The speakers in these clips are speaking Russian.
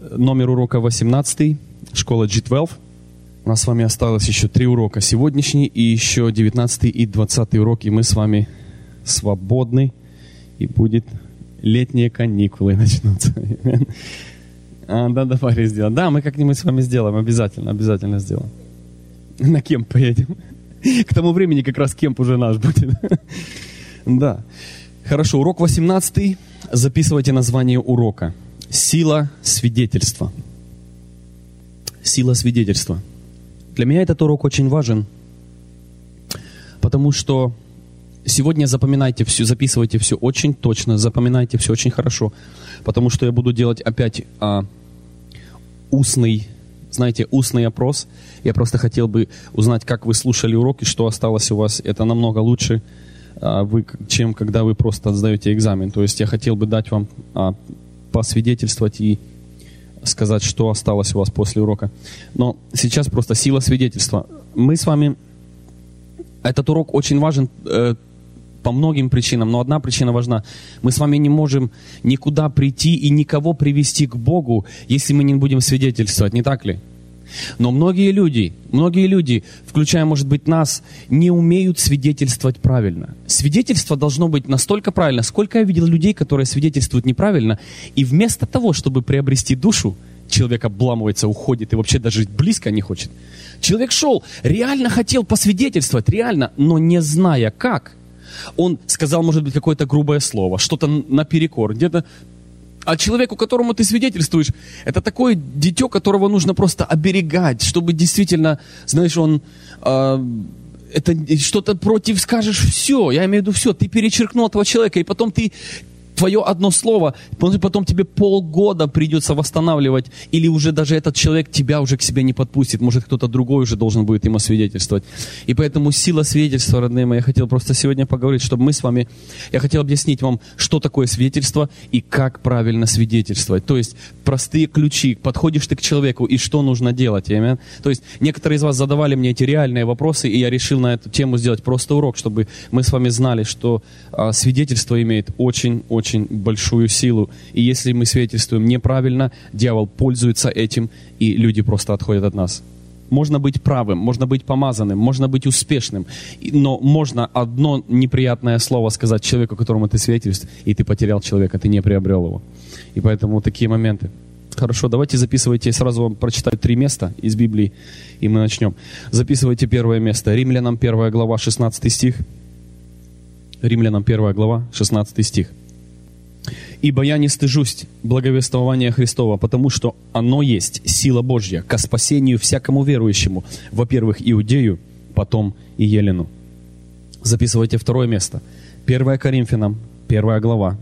номер урока 18, школа G12. У нас с вами осталось еще 3 урока. Сегодняшний и еще 19 и 20 урок. И мы с вами свободны. И будет летние каникулы начнутся. Да, давай сделаем. Да, мы как-нибудь с вами сделаем. Обязательно сделаем. На кемп поедем. К тому времени как раз кемп уже наш будет. Да. Хорошо, урок 18. Записывайте название урока. Сила свидетельства. Сила свидетельства. Для меня этот урок очень важен, потому что сегодня запоминайте все, записывайте все очень точно, запоминайте все очень хорошо, потому что я буду делать опять устный опрос. Я просто хотел бы узнать, как вы слушали урок и что осталось у вас. Это намного лучше, чем когда вы просто сдаете экзамен. То есть я хотел бы дать вам посвидетельствовать и сказать, что осталось у вас после урока. Но сейчас просто сила свидетельства. Мы с вами... Этот урок очень важен по многим причинам, но одна причина важна. Мы с вами не можем никуда прийти и никого привести к Богу, если мы не будем свидетельствовать, не так ли? Но многие люди, включая, может быть, нас, не умеют свидетельствовать правильно. Свидетельство должно быть настолько правильно, сколько я видел людей, которые свидетельствуют неправильно, и вместо того, чтобы приобрести душу, человек обламывается, уходит и вообще даже близко не хочет. Человек шел, реально хотел посвидетельствовать, реально, но не зная как. Он сказал, может быть, какое-то грубое слово, что-то наперекор, где-то... А человеку, которому ты свидетельствуешь, это такое дитё, которого нужно просто оберегать, чтобы действительно, знаешь, он это что-то против скажешь, все, я имею в виду все, ты перечеркнул этого человека, и потом твое одно слово, потом тебе полгода придется восстанавливать, или уже даже этот человек тебя уже к себе не подпустит, может кто-то другой уже должен будет ему свидетельствовать. И поэтому сила свидетельства, родные мои, я хотел просто сегодня поговорить, чтобы мы с вами, я хотел объяснить вам, что такое свидетельство и как правильно свидетельствовать. То есть простые ключи, подходишь ты к человеку и что нужно делать. Аминь. То есть некоторые из вас задавали мне эти реальные вопросы, и я решил на эту тему сделать просто урок, чтобы мы с вами знали, что свидетельство имеет очень большую силу. И если мы свидетельствуем неправильно, дьявол пользуется этим, и люди просто отходят от нас. Можно быть правым, можно быть помазанным, можно быть успешным, но можно одно неприятное слово сказать человеку, которому ты свидетельствуешь, и ты потерял человека, ты не приобрел его. И поэтому такие моменты. Хорошо, давайте записывайте, сразу вам прочитаю 3 места из Библии, и мы начнем. Записывайте первое место. Римлянам 1 глава, 16 стих. Римлянам 1 глава, 16 стих. «Ибо я не стыжусь благовествования Христова, потому что оно есть сила Божья ко спасению всякому верующему, во-первых, иудею, потом и елену». Записывайте второе место. 1 Коринфянам, 1 глава,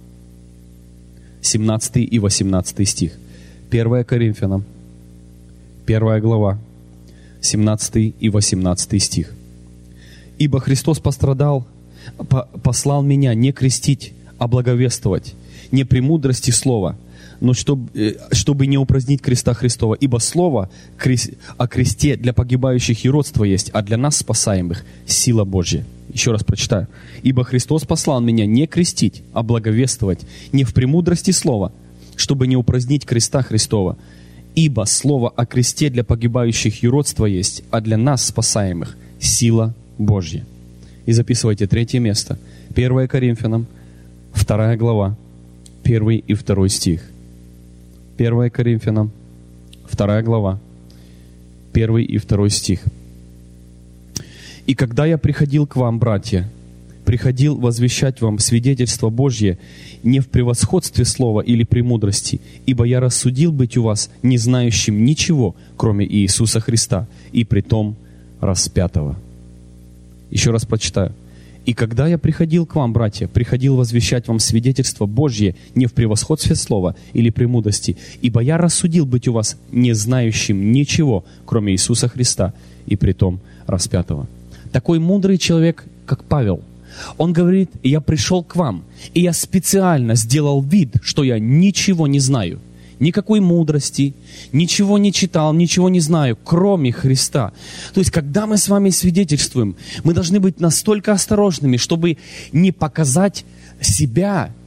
17 и 18 стих. 1 Коринфянам, 1 глава, 17 и 18 стих. «Ибо Христос послал меня не крестить, а благовествовать, не премудрости слова, но чтобы не упразднить креста Христова. Ибо слово о кресте для погибающих юродство есть, а для нас, спасаемых, сила Божья». Еще раз прочитаю. «Ибо Христос послал меня не крестить, а благовествовать, не в премудрости слова, чтобы не упразднить креста Христова. Ибо слово о кресте для погибающих юродство есть, а для нас, спасаемых, сила Божья». И записывайте 3 место. 1 Коринфянам, 2 глава, 1 и 2 стих. 1 Коринфянам, 2 глава, 1 и 2 стих. «И когда я приходил к вам, братья, приходил возвещать вам свидетельство Божье не в превосходстве слова или премудрости, ибо я рассудил быть у вас не знающим ничего, кроме Иисуса Христа, и притом распятого». Еще раз прочитаю. «И когда я приходил к вам, братья, приходил возвещать вам свидетельство Божье не в превосходстве слова или премудрости, ибо я рассудил быть у вас не знающим ничего, кроме Иисуса Христа, и притом распятого». Такой мудрый человек, как Павел, он говорит: «Я пришел к вам, и я специально сделал вид, что я ничего не знаю». Никакой мудрости, ничего не читал, ничего не знаю, кроме Христа. То есть, когда мы с вами свидетельствуем, мы должны быть настолько осторожными, чтобы не показать себя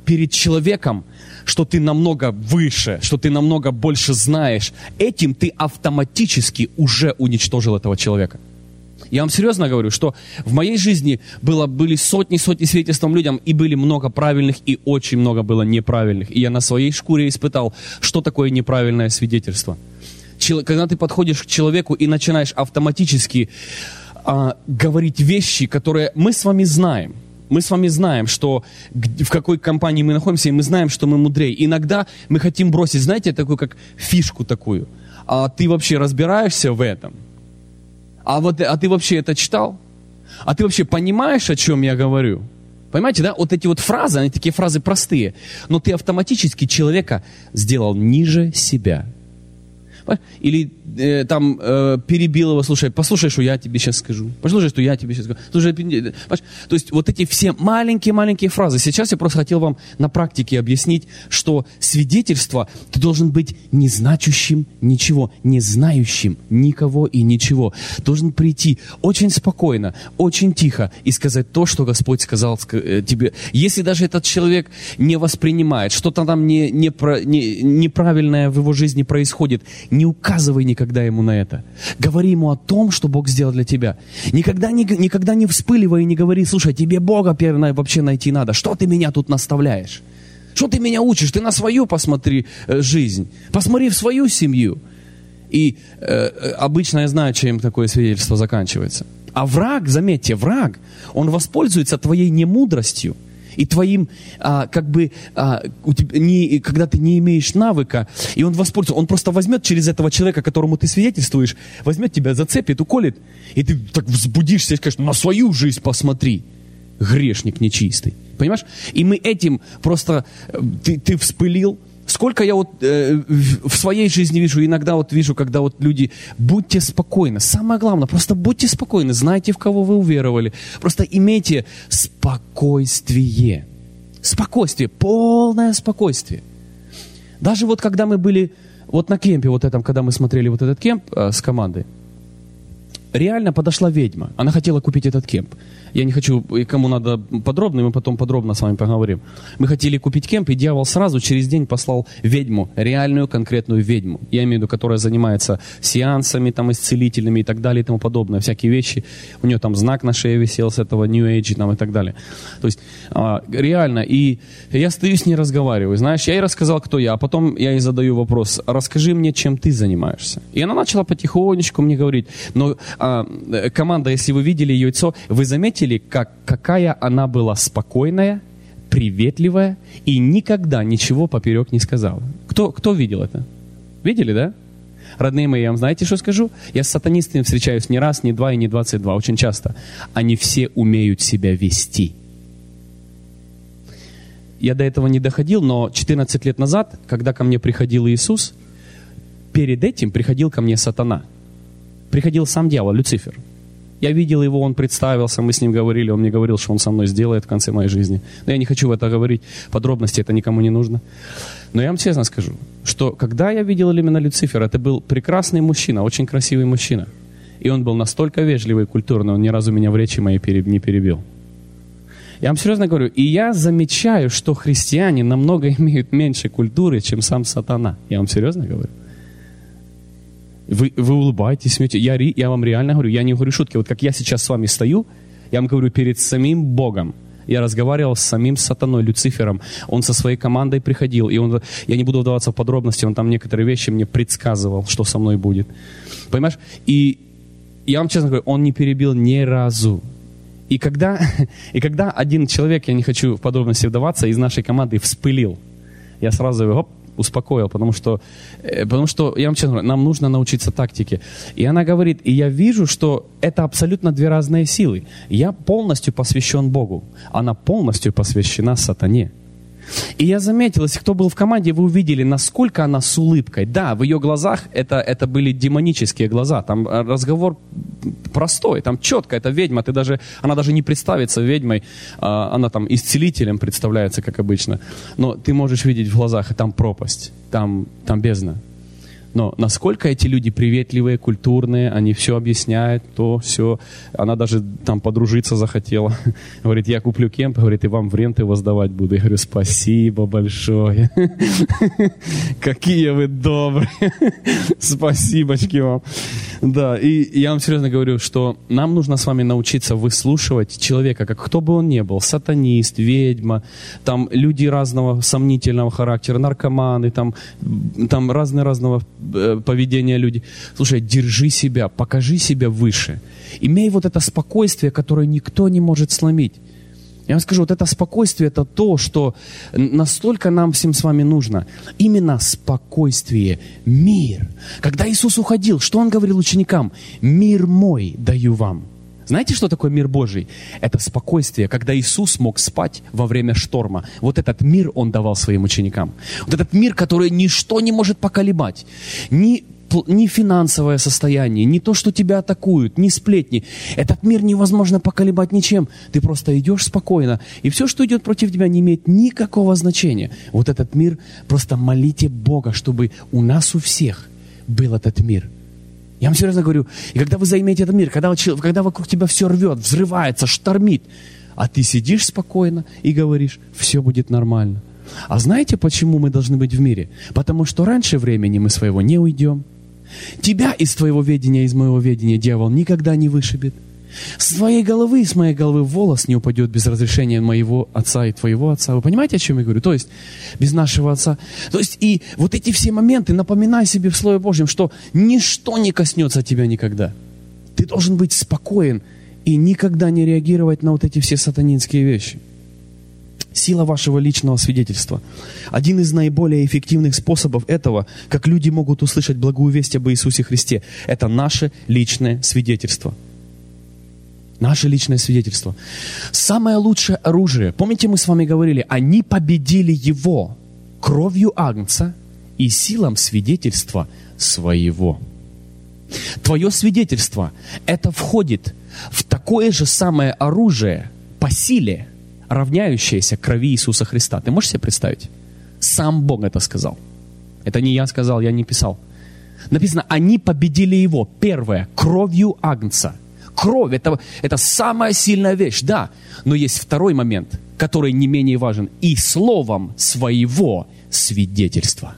перед человеком, что ты намного выше, что ты намного больше знаешь, этим ты автоматически уже уничтожил этого человека. Я вам серьезно говорю, что в моей жизни были сотни свидетельств людям, и были много правильных, и очень много было неправильных. И я на своей шкуре испытал, что такое неправильное свидетельство. Когда ты подходишь к человеку и начинаешь автоматически говорить вещи, которые мы с вами знаем. Мы с вами знаем, что в какой компании мы находимся, и мы знаем, что мы мудрее. Иногда мы хотим бросить, знаете, такую как фишку такую. А ты вообще разбираешься в этом? А ты вообще это читал? А ты вообще понимаешь, о чем я говорю? Понимаете, да? Вот эти вот фразы, они такие фразы простые. Но ты автоматически человека сделал ниже себя. Или перебил его, послушай, что я тебе сейчас скажу. Послушай, что я тебе сейчас скажу. Слушай, то есть вот эти все маленькие фразы. Сейчас я просто хотел вам на практике объяснить, что свидетельство ты должен быть не значащим ничего, не знающим никого и ничего. Должен прийти очень спокойно, очень тихо и сказать то, что Господь сказал тебе. Если даже этот человек не воспринимает, что-то там неправильное в его жизни происходит, не указывай никогда ему на это. Говори ему о том, что Бог сделал для тебя. Никогда не вспыливай и не говори: слушай, тебе Бога вообще найти надо. Что ты меня тут наставляешь? Что ты меня учишь? Ты на свою посмотри жизнь. Посмотри в свою семью. И обычно я знаю, чем такое свидетельство заканчивается. А враг, заметьте, он воспользуется твоей немудростью и твоим, когда ты не имеешь навыка, и он воспользуется, он просто возьмет через этого человека, которому ты свидетельствуешь, возьмет тебя, зацепит, уколет, и ты так взбудишься и скажешь: на свою жизнь посмотри, грешник нечистый. Понимаешь? И мы этим просто, ты вспылил. Сколько я в своей жизни вижу, иногда вижу, когда люди: будьте спокойны. Самое главное, просто будьте спокойны, знайте, в кого вы уверовали. Просто имейте спокойствие. Спокойствие, полное спокойствие. Даже когда мы были на кемпе, когда мы смотрели этот кемп с командой, реально подошла ведьма. Она хотела купить этот кемп. Я не хочу, кому надо подробно, мы потом подробно с вами поговорим. Мы хотели купить кемп, и дьявол сразу через день послал ведьму, реальную конкретную ведьму. Я имею в виду, которая занимается сеансами, исцелительными и так далее и тому подобное, всякие вещи. У нее там знак на шее висел с этого New Age и так далее. То есть реально, и я стою с ней разговариваю, знаешь, я ей рассказал, кто я, а потом я ей задаю вопрос: расскажи мне, чем ты занимаешься. И она начала потихонечку мне говорить. Но команда, если вы видели ее лицо, вы заметили, какая она была спокойная, приветливая и никогда ничего поперек не сказала. Кто видел это? Видели, да? Родные мои, я вам знаете, что скажу? Я с сатанистами встречаюсь не раз, не два и не 22, очень часто. Они все умеют себя вести. Я до этого не доходил, но 14 лет назад, когда ко мне приходил Иисус, перед этим приходил ко мне сатана. Приходил сам дьявол, Люцифер. Я видел его, он представился, мы с ним говорили, он мне говорил, что он со мной сделает в конце моей жизни. Но я не хочу в это говорить, подробности, это никому не нужно. Но я вам честно скажу, что когда я видел именно Люцифера, это был прекрасный мужчина, очень красивый мужчина. И он был настолько вежливый и культурный, он ни разу меня в речи моей не перебил. Я вам серьезно говорю, и я замечаю, что христиане намного имеют меньше культуры, чем сам сатана. Я вам серьезно говорю. Вы улыбаетесь, смеетесь. Я вам реально говорю, я не говорю шутки. Как я сейчас с вами стою, я вам говорю перед самим Богом. Я разговаривал с самим сатаной, Люцифером. Он со своей командой приходил. И я не буду вдаваться в подробности, он там некоторые вещи мне предсказывал, что со мной будет. Понимаешь? И я вам честно говорю, он не перебил ни разу. И когда один человек, я не хочу в подробности вдаваться, из нашей команды вспылил, я сразу его успокоил, потому что, я вам честно говорю, нам нужно научиться тактике. И она говорит, и я вижу, что это абсолютно две разные силы. Я полностью посвящен Богу, она полностью посвящена сатане. И я заметил, если кто был в команде, вы увидели, насколько она с улыбкой. Да, в ее глазах это были демонические глаза. Там разговор простой, там четко, это ведьма. Она даже не представится ведьмой, она там исцелителем представляется, как обычно. Но ты можешь видеть в глазах, и там пропасть, там бездна. Но насколько эти люди приветливые, культурные, они все объясняют, то все. Она даже там подружиться захотела. Говорит, я куплю кемп, говорит, и вам в ренты его сдавать буду. Я говорю, спасибо большое. Какие вы добрые. Спасибочки вам. Да, и я вам серьезно говорю, что нам нужно с вами научиться выслушивать человека, как кто бы он ни был, сатанист, ведьма, там люди разного сомнительного характера, наркоманы, там разного поведения люди. Слушай, держи себя, покажи себя выше. Имей вот это спокойствие, которое никто не может сломить. Я вам скажу, вот это спокойствие, это то, что настолько нам всем с вами нужно. Именно спокойствие, мир. Когда Иисус уходил, что Он говорил ученикам? «Мир мой даю вам». Знаете, что такое мир Божий? Это спокойствие, когда Иисус мог спать во время шторма. Вот этот мир Он давал своим ученикам. Вот этот мир, который ничто не может поколебать. Ни финансовое состояние, ни то, что тебя атакуют, ни сплетни. Этот мир невозможно поколебать ничем. Ты просто идешь спокойно, и все, что идет против тебя, не имеет никакого значения. Вот этот мир, просто молите Бога, чтобы у нас у всех был этот мир. Я вам серьезно говорю, и когда вы займете этот мир, когда вокруг тебя все рвет, взрывается, штормит, а ты сидишь спокойно и говоришь, все будет нормально. А знаете, почему мы должны быть в мире? Потому что раньше времени мы своего не уйдем. Тебя из твоего ведения, из моего ведения дьявол никогда не вышибет. С твоей головы и с моей головы волос не упадет без разрешения моего отца и твоего отца. Вы понимаете, о чем я говорю? То есть, без нашего отца. То есть, и вот эти все моменты, напоминай себе в Слове Божьем, что ничто не коснется тебя никогда. Ты должен быть спокоен и никогда не реагировать на вот эти все сатанинские вещи. Сила вашего личного свидетельства. Один из наиболее эффективных способов этого, как люди могут услышать благую весть об Иисусе Христе, это наше личное свидетельство. Наше личное свидетельство. Самое лучшее оружие, помните, мы с вами говорили, они победили Его кровью Агнца и силам свидетельства своего. Твое свидетельство, это входит в такое же самое оружие по силе, равняющееся крови Иисуса Христа. Ты можешь себе представить? Сам Бог это сказал. Это не я сказал, я не писал. Написано, они победили Его, первое, кровью Агнца. Кровь – это самая сильная вещь, да. Но есть второй момент, который не менее важен. И словом своего свидетельства.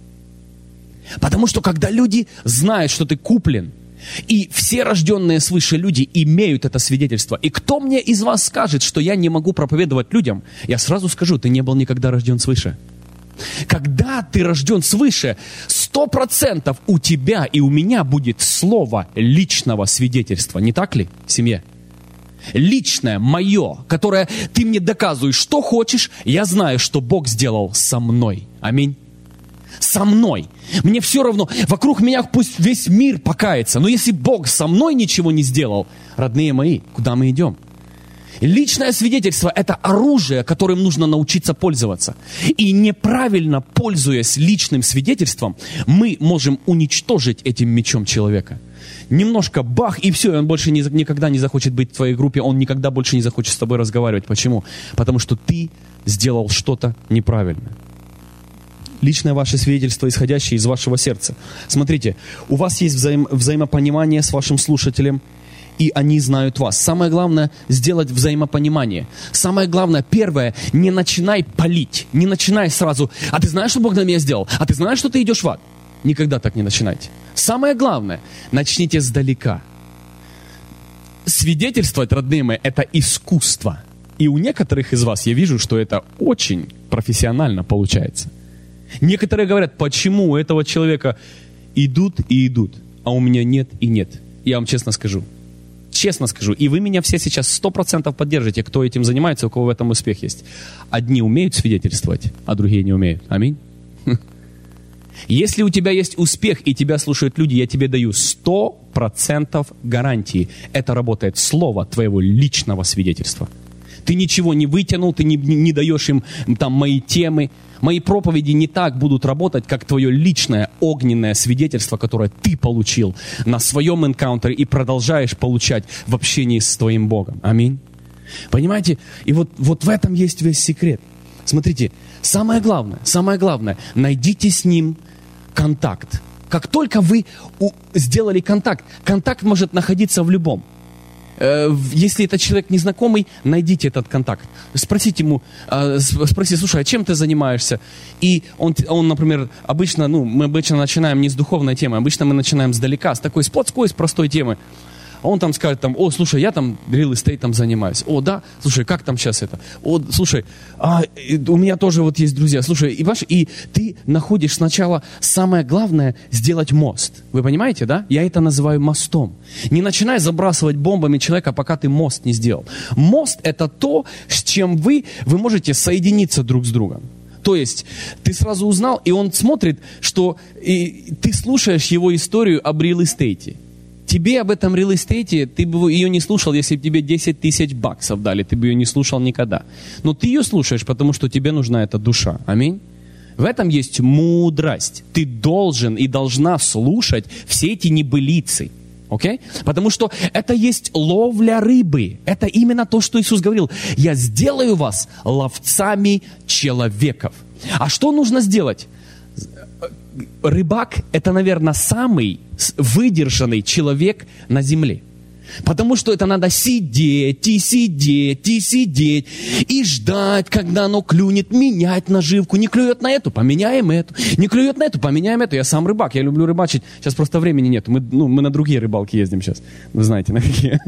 Потому что когда люди знают, что ты куплен, и все рожденные свыше люди имеют это свидетельство. И кто мне из вас скажет, что я не могу проповедовать людям? Я сразу скажу, ты не был никогда рожден свыше. Когда ты рожден свыше, 100% у тебя и у меня будет слово личного свидетельства. Не так ли, в семье? Личное, мое, которое ты мне доказываешь, что хочешь, я знаю, что Бог сделал со мной. Аминь. Со мной. Мне все равно, вокруг меня пусть весь мир покается, но если Бог со мной ничего не сделал, родные мои, куда мы идем? Личное свидетельство – это оружие, которым нужно научиться пользоваться. И неправильно пользуясь личным свидетельством, мы можем уничтожить этим мечом человека. Немножко бах, и все, и он больше никогда не захочет быть в твоей группе, он никогда больше не захочет с тобой разговаривать. Почему? Потому что ты сделал что-то неправильное. Личное ваше свидетельство, исходящее из вашего сердца. Смотрите, у вас есть взаимопонимание с вашим слушателем, и они знают вас. Самое главное – сделать взаимопонимание. Самое главное, первое, не начинай палить, не начинай сразу, а ты знаешь, что Бог для меня сделал? А ты знаешь, что ты идешь в ад? Никогда так не начинайте. Самое главное, начните сдалека. Свидетельствовать, родные мои, это искусство. И у некоторых из вас я вижу, что это очень профессионально получается. Некоторые говорят, почему у этого человека идут и идут, а у меня нет и нет. Я вам честно скажу, и вы меня все сейчас 100% поддержите, кто этим занимается, у кого в этом успех есть. Одни умеют свидетельствовать, а другие не умеют. Аминь. Если у тебя есть успех и тебя слушают люди, я тебе даю 100% гарантии. Это работает слово твоего личного свидетельства. Ты ничего не вытянул, ты не даешь им там мои темы. Мои проповеди не так будут работать, как твое личное огненное свидетельство, которое ты получил на своем энкаунтере и продолжаешь получать в общении с твоим Богом. Аминь. Понимаете? И вот в этом есть весь секрет. Смотрите, самое главное, найдите с ним контакт. Как только вы сделали контакт, контакт может находиться в любом. Если это человек незнакомый, найдите этот контакт. Спросите ему, слушай, а чем ты занимаешься? И он, например, обычно, мы обычно начинаем не с духовной темы, обычно мы начинаем сдалека, с такой, с плотской, с простой темы. А он там скажет, слушай, я там real estate занимаюсь. Да, слушай, как там сейчас это? Слушай, у меня тоже вот есть друзья. Слушай, и ты находишь сначала, самое главное, сделать мост. Вы понимаете, да? Я это называю мостом. Не начинай забрасывать бомбами человека, пока ты мост не сделал. Мост это то, с чем вы можете соединиться друг с другом. То есть, ты сразу узнал, и он смотрит, что ты слушаешь его историю об real estate. Тебе об этом real estate, ты бы ее не слушал, если бы тебе 10 тысяч баксов дали, ты бы ее не слушал никогда. Но ты ее слушаешь, потому что тебе нужна эта душа. Аминь. В этом есть мудрость. Ты должен и должна слушать все эти небылицы. Окей? Потому что это есть ловля рыбы. Это именно то, что Иисус говорил. Я сделаю вас ловцами человеков. А что нужно сделать? Рыбак – это, наверное, самый выдержанный человек на земле. Потому что это надо сидеть, и сидеть, и сидеть, и ждать, когда оно клюнет, менять наживку. Не клюет на эту, поменяем эту. Не клюет на эту, поменяем эту. Я сам рыбак, я люблю рыбачить. Сейчас просто времени нет. Мы на другие рыбалки ездим сейчас. Вы знаете, на какие.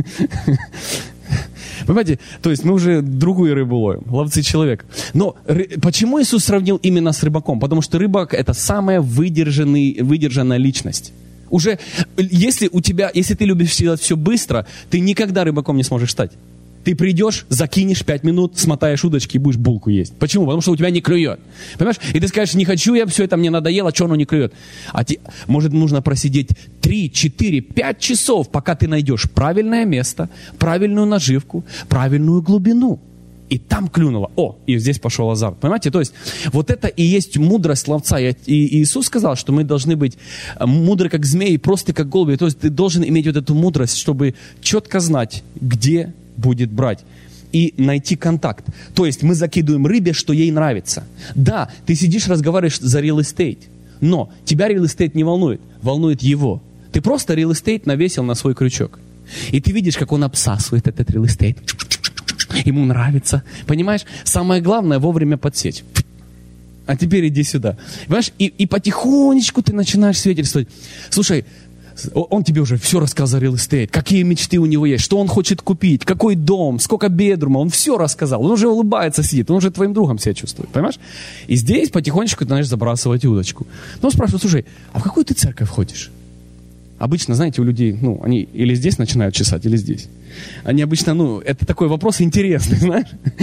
Понимаете, то есть мы уже другую рыбу ловим, ловцы человека. Но почему Иисус сравнил именно с рыбаком? Потому что рыбак – это самая выдержанная личность. Уже, если ты любишь делать все быстро, ты никогда рыбаком не сможешь стать. Ты придешь, закинешь 5 минут, смотаешь удочки и будешь булку есть. Почему? Потому что у тебя не клюет. Понимаешь? И ты скажешь, не хочу я, все это мне надоело, что оно не клюет. Может, нужно просидеть 3, 4, 5 часов, пока ты найдешь правильное место, правильную наживку, правильную глубину. И там клюнуло. И здесь пошел азарт. Понимаете? То есть, вот это и есть мудрость ловца. И Иисус сказал, что мы должны быть мудры, как змеи, просты, как голуби. То есть, ты должен иметь вот эту мудрость, чтобы четко знать, где будет брать. И найти контакт. То есть, мы закидываем рыбе, что ей нравится. Да, ты сидишь, разговариваешь за real estate. Но тебя real estate не волнует. Волнует его. Ты просто real estate навесил на свой крючок. И ты видишь, как он обсасывает этот real estate. Ему нравится. Понимаешь? Самое главное вовремя подсечь. А теперь иди сюда. Понимаешь? И потихонечку ты начинаешь свидетельствовать. Слушай, он тебе уже все рассказал real estate. Какие мечты у него есть. Что он хочет купить. Какой дом. Сколько бедрума. Он все рассказал. Он уже улыбается, сидит. Он уже твоим другом себя чувствует. Понимаешь? И здесь потихонечку ты начинаешь забрасывать удочку. Но он спрашивает, слушай, а в какую ты церковь ходишь? Обычно, знаете, у людей, они или здесь начинают чесать, или здесь. Они обычно, это такой вопрос интересный, знаешь.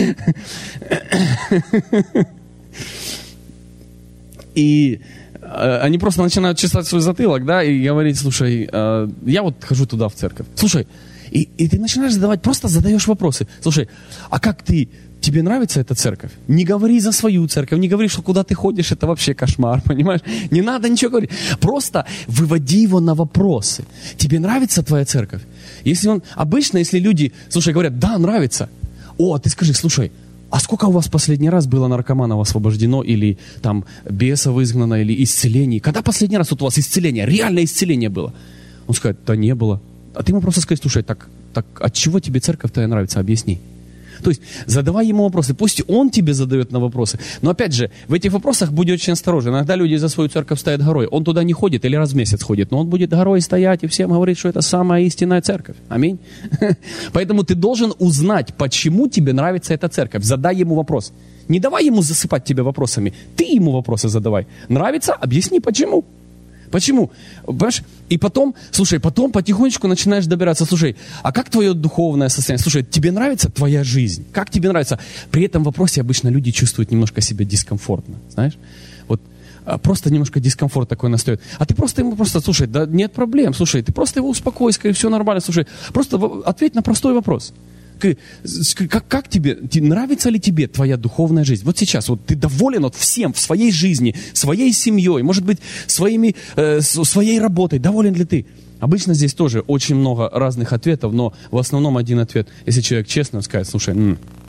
И они просто начинают чесать свой затылок, да, и говорить, слушай, я вот хожу туда в церковь. Слушай, и ты начинаешь просто задаешь вопросы. Слушай, а как тебе нравится эта церковь? Не говори за свою церковь, не говори, что куда ты ходишь, это вообще кошмар, понимаешь? Не надо ничего говорить. Просто выводи его на вопросы. Тебе нравится твоя церковь? Обычно, если люди, говорят, да, нравится. Ты скажи, слушай, а сколько у вас последний раз было наркоманов освобождено, или там бесов изгнано, или исцелений? Когда последний раз у вас исцеление, реальное исцеление было? Он скажет, да не было. А ты ему просто скажи, слушай, так от чего тебе церковь твоя нравится? Объясни. То есть задавай ему вопросы. Пусть он тебе задает на вопросы. Но опять же, в этих вопросах будь очень осторожен. Иногда люди за свою церковь стоят горой. Он туда не ходит или раз в месяц ходит. Но он будет горой стоять и всем говорить, что это самая истинная церковь. Аминь. Поэтому ты должен узнать, почему тебе нравится эта церковь. Задай ему вопрос. Не давай ему засыпать тебя вопросами. Ты ему вопросы задавай. Нравится? Объясни, почему. Почему? Понимаешь? И потом потихонечку начинаешь добираться. Слушай, а как твое духовное состояние? Слушай, тебе нравится твоя жизнь? Как тебе нравится? При этом вопросе обычно люди чувствуют немножко себя дискомфортно. Знаешь? Вот просто немножко дискомфорт такой настает. А ты ему слушай, да нет проблем. Слушай, ты просто его успокой, скажи, все нормально. Слушай, просто ответь на простой вопрос. Как тебе, нравится ли тебе твоя духовная жизнь? Вот сейчас, ты доволен всем в своей жизни, своей семьей, может быть, своей работой, доволен ли ты? Обычно здесь тоже очень много разных ответов, но в основном один ответ. Если человек честно скажет, слушай,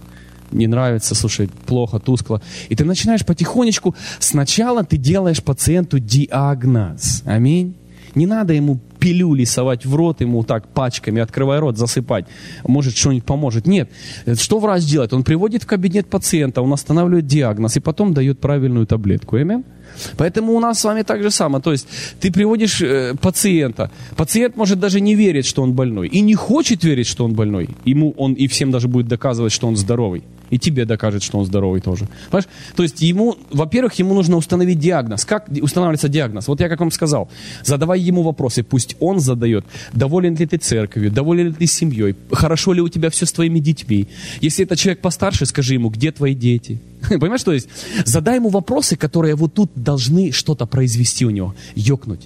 не нравится, слушай, плохо, тускло. И ты начинаешь потихонечку, сначала ты делаешь пациенту диагноз. Аминь. Не надо ему пилюли совать в рот, ему так пачками, открывая рот, засыпать. Может, что-нибудь поможет. Нет. Что врач делает? Он приводит в кабинет пациента, он останавливает диагноз и потом дает правильную таблетку. Аминь. Поэтому у нас с вами так же самое. То есть ты приводишь пациента. Пациент может даже не верить, что он больной. И не хочет верить, что он больной. Ему он и всем даже будет доказывать, что он здоровый. И тебе докажет, что он здоровый тоже. Понимаешь? То есть ему, во-первых, ему нужно установить диагноз. Как устанавливается диагноз? Вот я как вам сказал. Задавай ему вопросы. Пусть он задает. Доволен ли ты церковью? Доволен ли ты семьей? Хорошо ли у тебя все с твоими детьми? Если это человек постарше, скажи ему, где твои дети? Понимаешь, то есть задай ему вопросы, которые вот тут должны что-то произвести у него. Ёкнуть.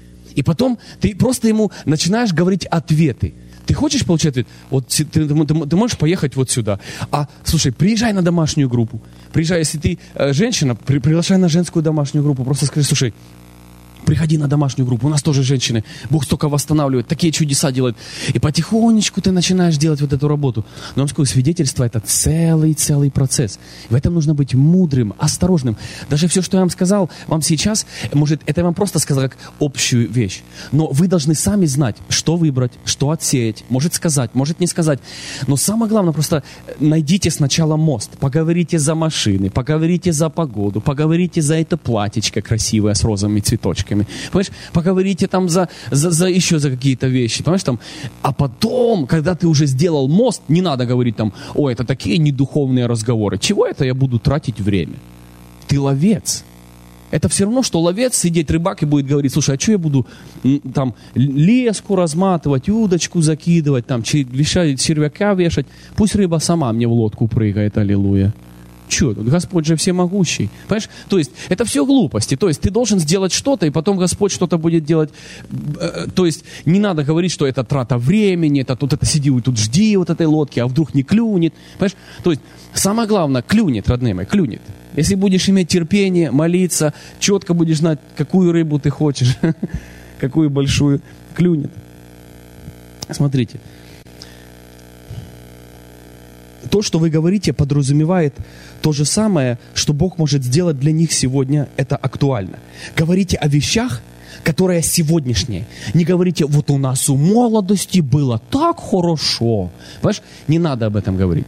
И потом ты просто ему начинаешь говорить ответы. Ты хочешь получить ответ? Вот ты можешь поехать вот сюда. Слушай, приезжай на домашнюю группу. Приезжай, если ты женщина, приглашай на женскую домашнюю группу. Просто скажи, слушай, приходи на домашнюю группу, у нас тоже женщины. Бог столько восстанавливает, такие чудеса делает. И потихонечку ты начинаешь делать вот эту работу. Но я вам скажу, свидетельство — это целый процесс. В этом нужно быть мудрым, осторожным. Даже все, что я вам сказал, вам сейчас, может, это я вам просто сказал как общую вещь. Но вы должны сами знать, что выбрать, что отсеять. Может сказать, может не сказать. Но самое главное, просто найдите сначала мост. Поговорите за машины, поговорите за погоду, поговорите за это платьечко красивое с розовыми цветочками. Понимаешь, поговорите там еще за какие-то вещи, понимаешь, там, а потом, когда ты уже сделал мост, не надо говорить там, это такие недуховные разговоры. Чего это я буду тратить время? Ты ловец. Это все равно, что ловец, сидеть рыбак и будет говорить, слушай, а что я буду там леску разматывать, удочку закидывать, там, червяка вешать, пусть рыба сама мне в лодку прыгает, аллилуйя. Что тут? Господь же всемогущий. Понимаешь? То есть, это все глупости. То есть, ты должен сделать что-то, и потом Господь что-то будет делать. То есть, не надо говорить, что это трата времени, это сиди, тут жди вот этой лодки, а вдруг не клюнет. Понимаешь? То есть, самое главное, клюнет, родные мои, клюнет. Если будешь иметь терпение, молиться, четко будешь знать, какую рыбу ты хочешь, какую большую, клюнет. Смотрите. То, что вы говорите, подразумевает то же самое, что Бог может сделать для них сегодня, это актуально. Говорите о вещах, которые сегодняшние. Не говорите, вот у нас у молодости было так хорошо. Понимаешь? Не надо об этом говорить.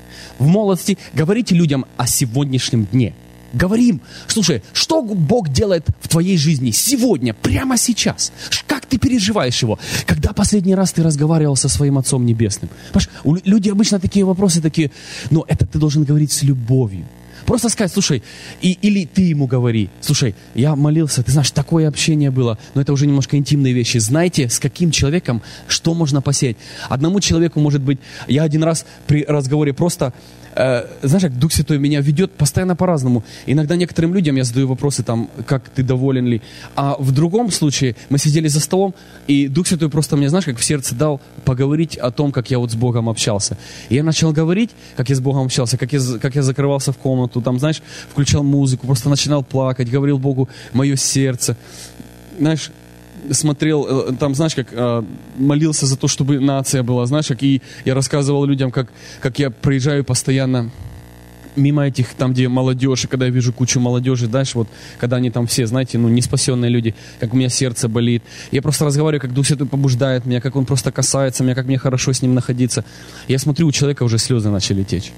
В молодости говорите людям о сегодняшнем дне. Говорим, слушай, что Бог делает в твоей жизни сегодня, прямо сейчас? Как ты переживаешь его? Когда последний раз ты разговаривал со своим Отцом Небесным? Понимаешь, люди обычно такие вопросы такие, но это ты должен говорить с любовью. Просто сказать, слушай, или ты ему говори, слушай, я молился, ты знаешь, такое общение было, но это уже немножко интимные вещи. Знаете, с каким человеком что можно посеять? Одному человеку, может быть, я один раз при разговоре просто, знаешь, как Дух Святой меня ведет постоянно по-разному. Иногда некоторым людям я задаю вопросы, там, как ты доволен ли. А в другом случае мы сидели за столом, и Дух Святой просто мне, знаешь, как в сердце дал поговорить о том, как я вот с Богом общался. И я начал говорить, как я с Богом общался, как я закрывался в комнату, там, знаешь, включал музыку, просто начинал плакать, говорил Богу мое сердце. Знаешь, смотрел, там, знаешь, как молился за то, чтобы нация была, знаешь, как и я рассказывал людям, как я проезжаю постоянно мимо этих, там, где молодежь, и когда я вижу кучу молодежи, знаешь, вот, когда они там все, знаете, не спасенные люди, как у меня сердце болит. Я просто разговариваю, как Дух Святой побуждает меня, как Он просто касается меня, как мне хорошо с Ним находиться. Я смотрю, у человека уже слезы начали течь.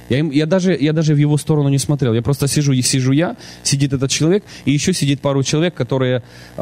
Я даже в его сторону не смотрел. Я просто сижу я, сидит этот человек, и еще сидит пару человек, которые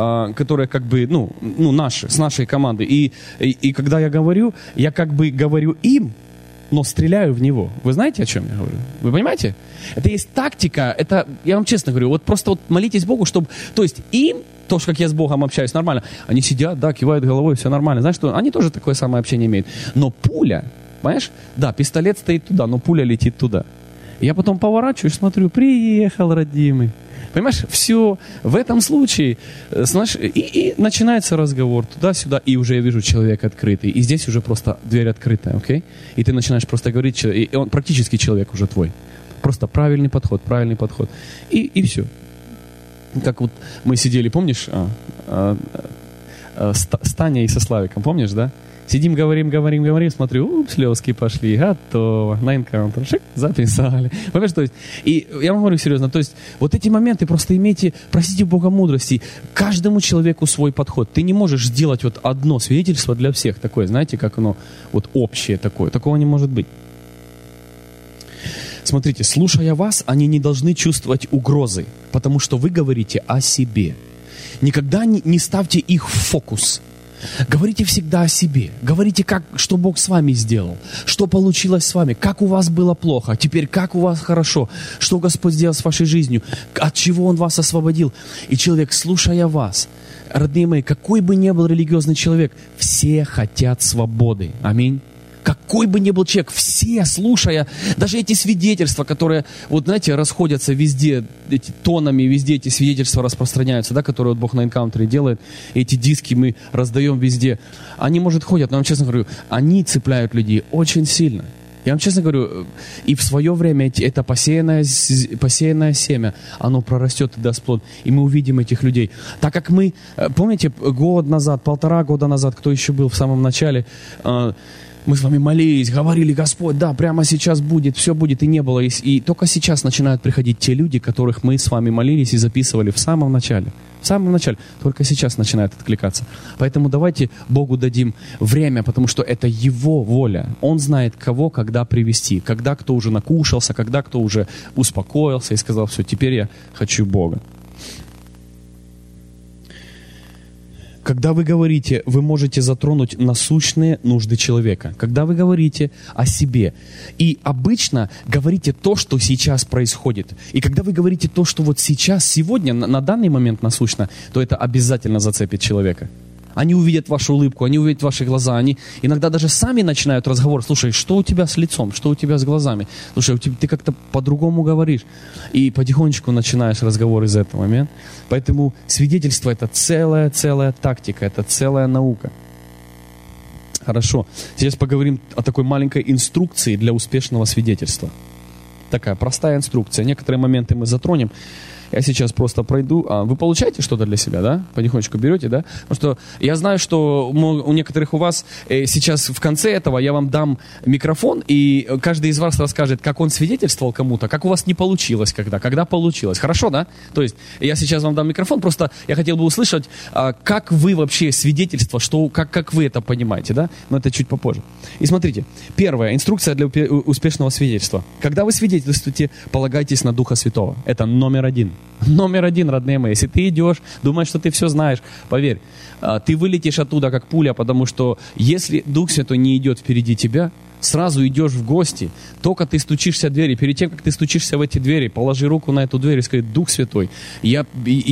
как бы, наши, с нашей команды. И когда я как бы говорю им, но стреляю в него. Вы знаете, о чем я говорю? Вы понимаете? Это есть тактика, это, я вам честно говорю, вот просто вот молитесь Богу, чтобы, то есть им, то, что как я с Богом общаюсь, нормально, они сидят, да, кивают головой, все нормально. Знаешь, что они тоже такое самое общение имеют. Но пуля, понимаешь? Да, пистолет стоит туда, но пуля летит туда. Я потом поворачиваюсь, смотрю, приехал, родимый. Понимаешь, все в этом случае, знаешь, и начинается разговор туда-сюда, и уже я вижу человек открытый. И здесь уже просто дверь открытая, окей? И ты начинаешь просто говорить, и он практически человек уже твой. Просто правильный подход. И все. Как вот мы сидели, помнишь, с Таней и со Славиком, помнишь, да? Сидим, говорим, смотрю, слезки пошли, готово, на энкаунтер, шик, записали. Понимаешь, то есть, и я вам говорю серьезно, то есть, вот эти моменты просто имейте, просите Бога мудрости, каждому человеку свой подход. Ты не можешь сделать вот одно свидетельство для всех такое, знаете, как оно, вот общее такое, такого не может быть. Смотрите, слушая вас, они не должны чувствовать угрозы, потому что вы говорите о себе. Никогда не ставьте их в фокус. Говорите всегда о себе. Говорите, что Бог с вами сделал, что получилось с вами, как у вас было плохо, теперь как у вас хорошо, что Господь сделал с вашей жизнью, от чего Он вас освободил. И человек, слушая вас, родные мои, какой бы ни был религиозный человек, все хотят свободы. Аминь. Какой бы ни был человек, все, слушая, даже эти свидетельства, которые, вот знаете, расходятся везде, эти тонами, везде эти свидетельства распространяются, да, которые вот Бог на энкаунтере делает, эти диски мы раздаем везде, они, может, ходят, но я вам честно говорю, они цепляют людей очень сильно. Я вам честно говорю, и в свое время это посеянное семя, оно прорастет и даст плод, и мы увидим этих людей. Так как мы, помните, год назад, 1,5 года назад, кто еще был в самом начале, мы с вами молились, говорили, Господь, да, прямо сейчас будет, все будет, и не было. И только сейчас начинают приходить те люди, которых мы с вами молились и записывали в самом начале. В самом начале. Только сейчас начинает откликаться. Поэтому давайте Богу дадим время, потому что это Его воля. Он знает, кого, когда привести. Когда кто уже накушался, когда кто уже успокоился и сказал, все, теперь я хочу Бога. Когда вы говорите, вы можете затронуть насущные нужды человека. Когда вы говорите о себе. И обычно говорите то, что сейчас происходит. И когда вы говорите то, что вот сейчас, сегодня, на данный момент насущно, то это обязательно зацепит человека. Они увидят вашу улыбку, они увидят ваши глаза. Они иногда даже сами начинают разговор. Слушай, что у тебя с лицом, что у тебя с глазами? Слушай, ты как-то по-другому говоришь. И потихонечку начинаешь разговор из этого. Аминь. Поэтому свидетельство — это целая тактика, это целая наука. Хорошо. Сейчас поговорим о такой маленькой инструкции для успешного свидетельства. Такая простая инструкция. Некоторые моменты мы затронем. Я сейчас просто пройду. Вы получаете что-то для себя, да? Потихонечку берете, да? Потому что я знаю, что у некоторых у вас сейчас в конце этого я вам дам микрофон, и каждый из вас расскажет, как он свидетельствовал кому-то, как у вас не получилось когда получилось. Хорошо, да? То есть я сейчас вам дам микрофон, просто я хотел бы услышать, как вы вообще свидетельство, как вы это понимаете, да? Но это чуть попозже. И смотрите, первая инструкция для успешного свидетельства. Когда вы свидетельствуете, полагайтесь на Духа Святого. Это номер один. Номер один, родные мои. Если ты идешь, думаешь, что ты все знаешь, поверь, ты вылетишь оттуда как пуля, потому что если Дух Святой не идет впереди тебя, сразу идешь в гости, только ты стучишься в двери. Перед тем, как ты стучишься в эти двери, положи руку на эту дверь и скажи: Дух Святой, я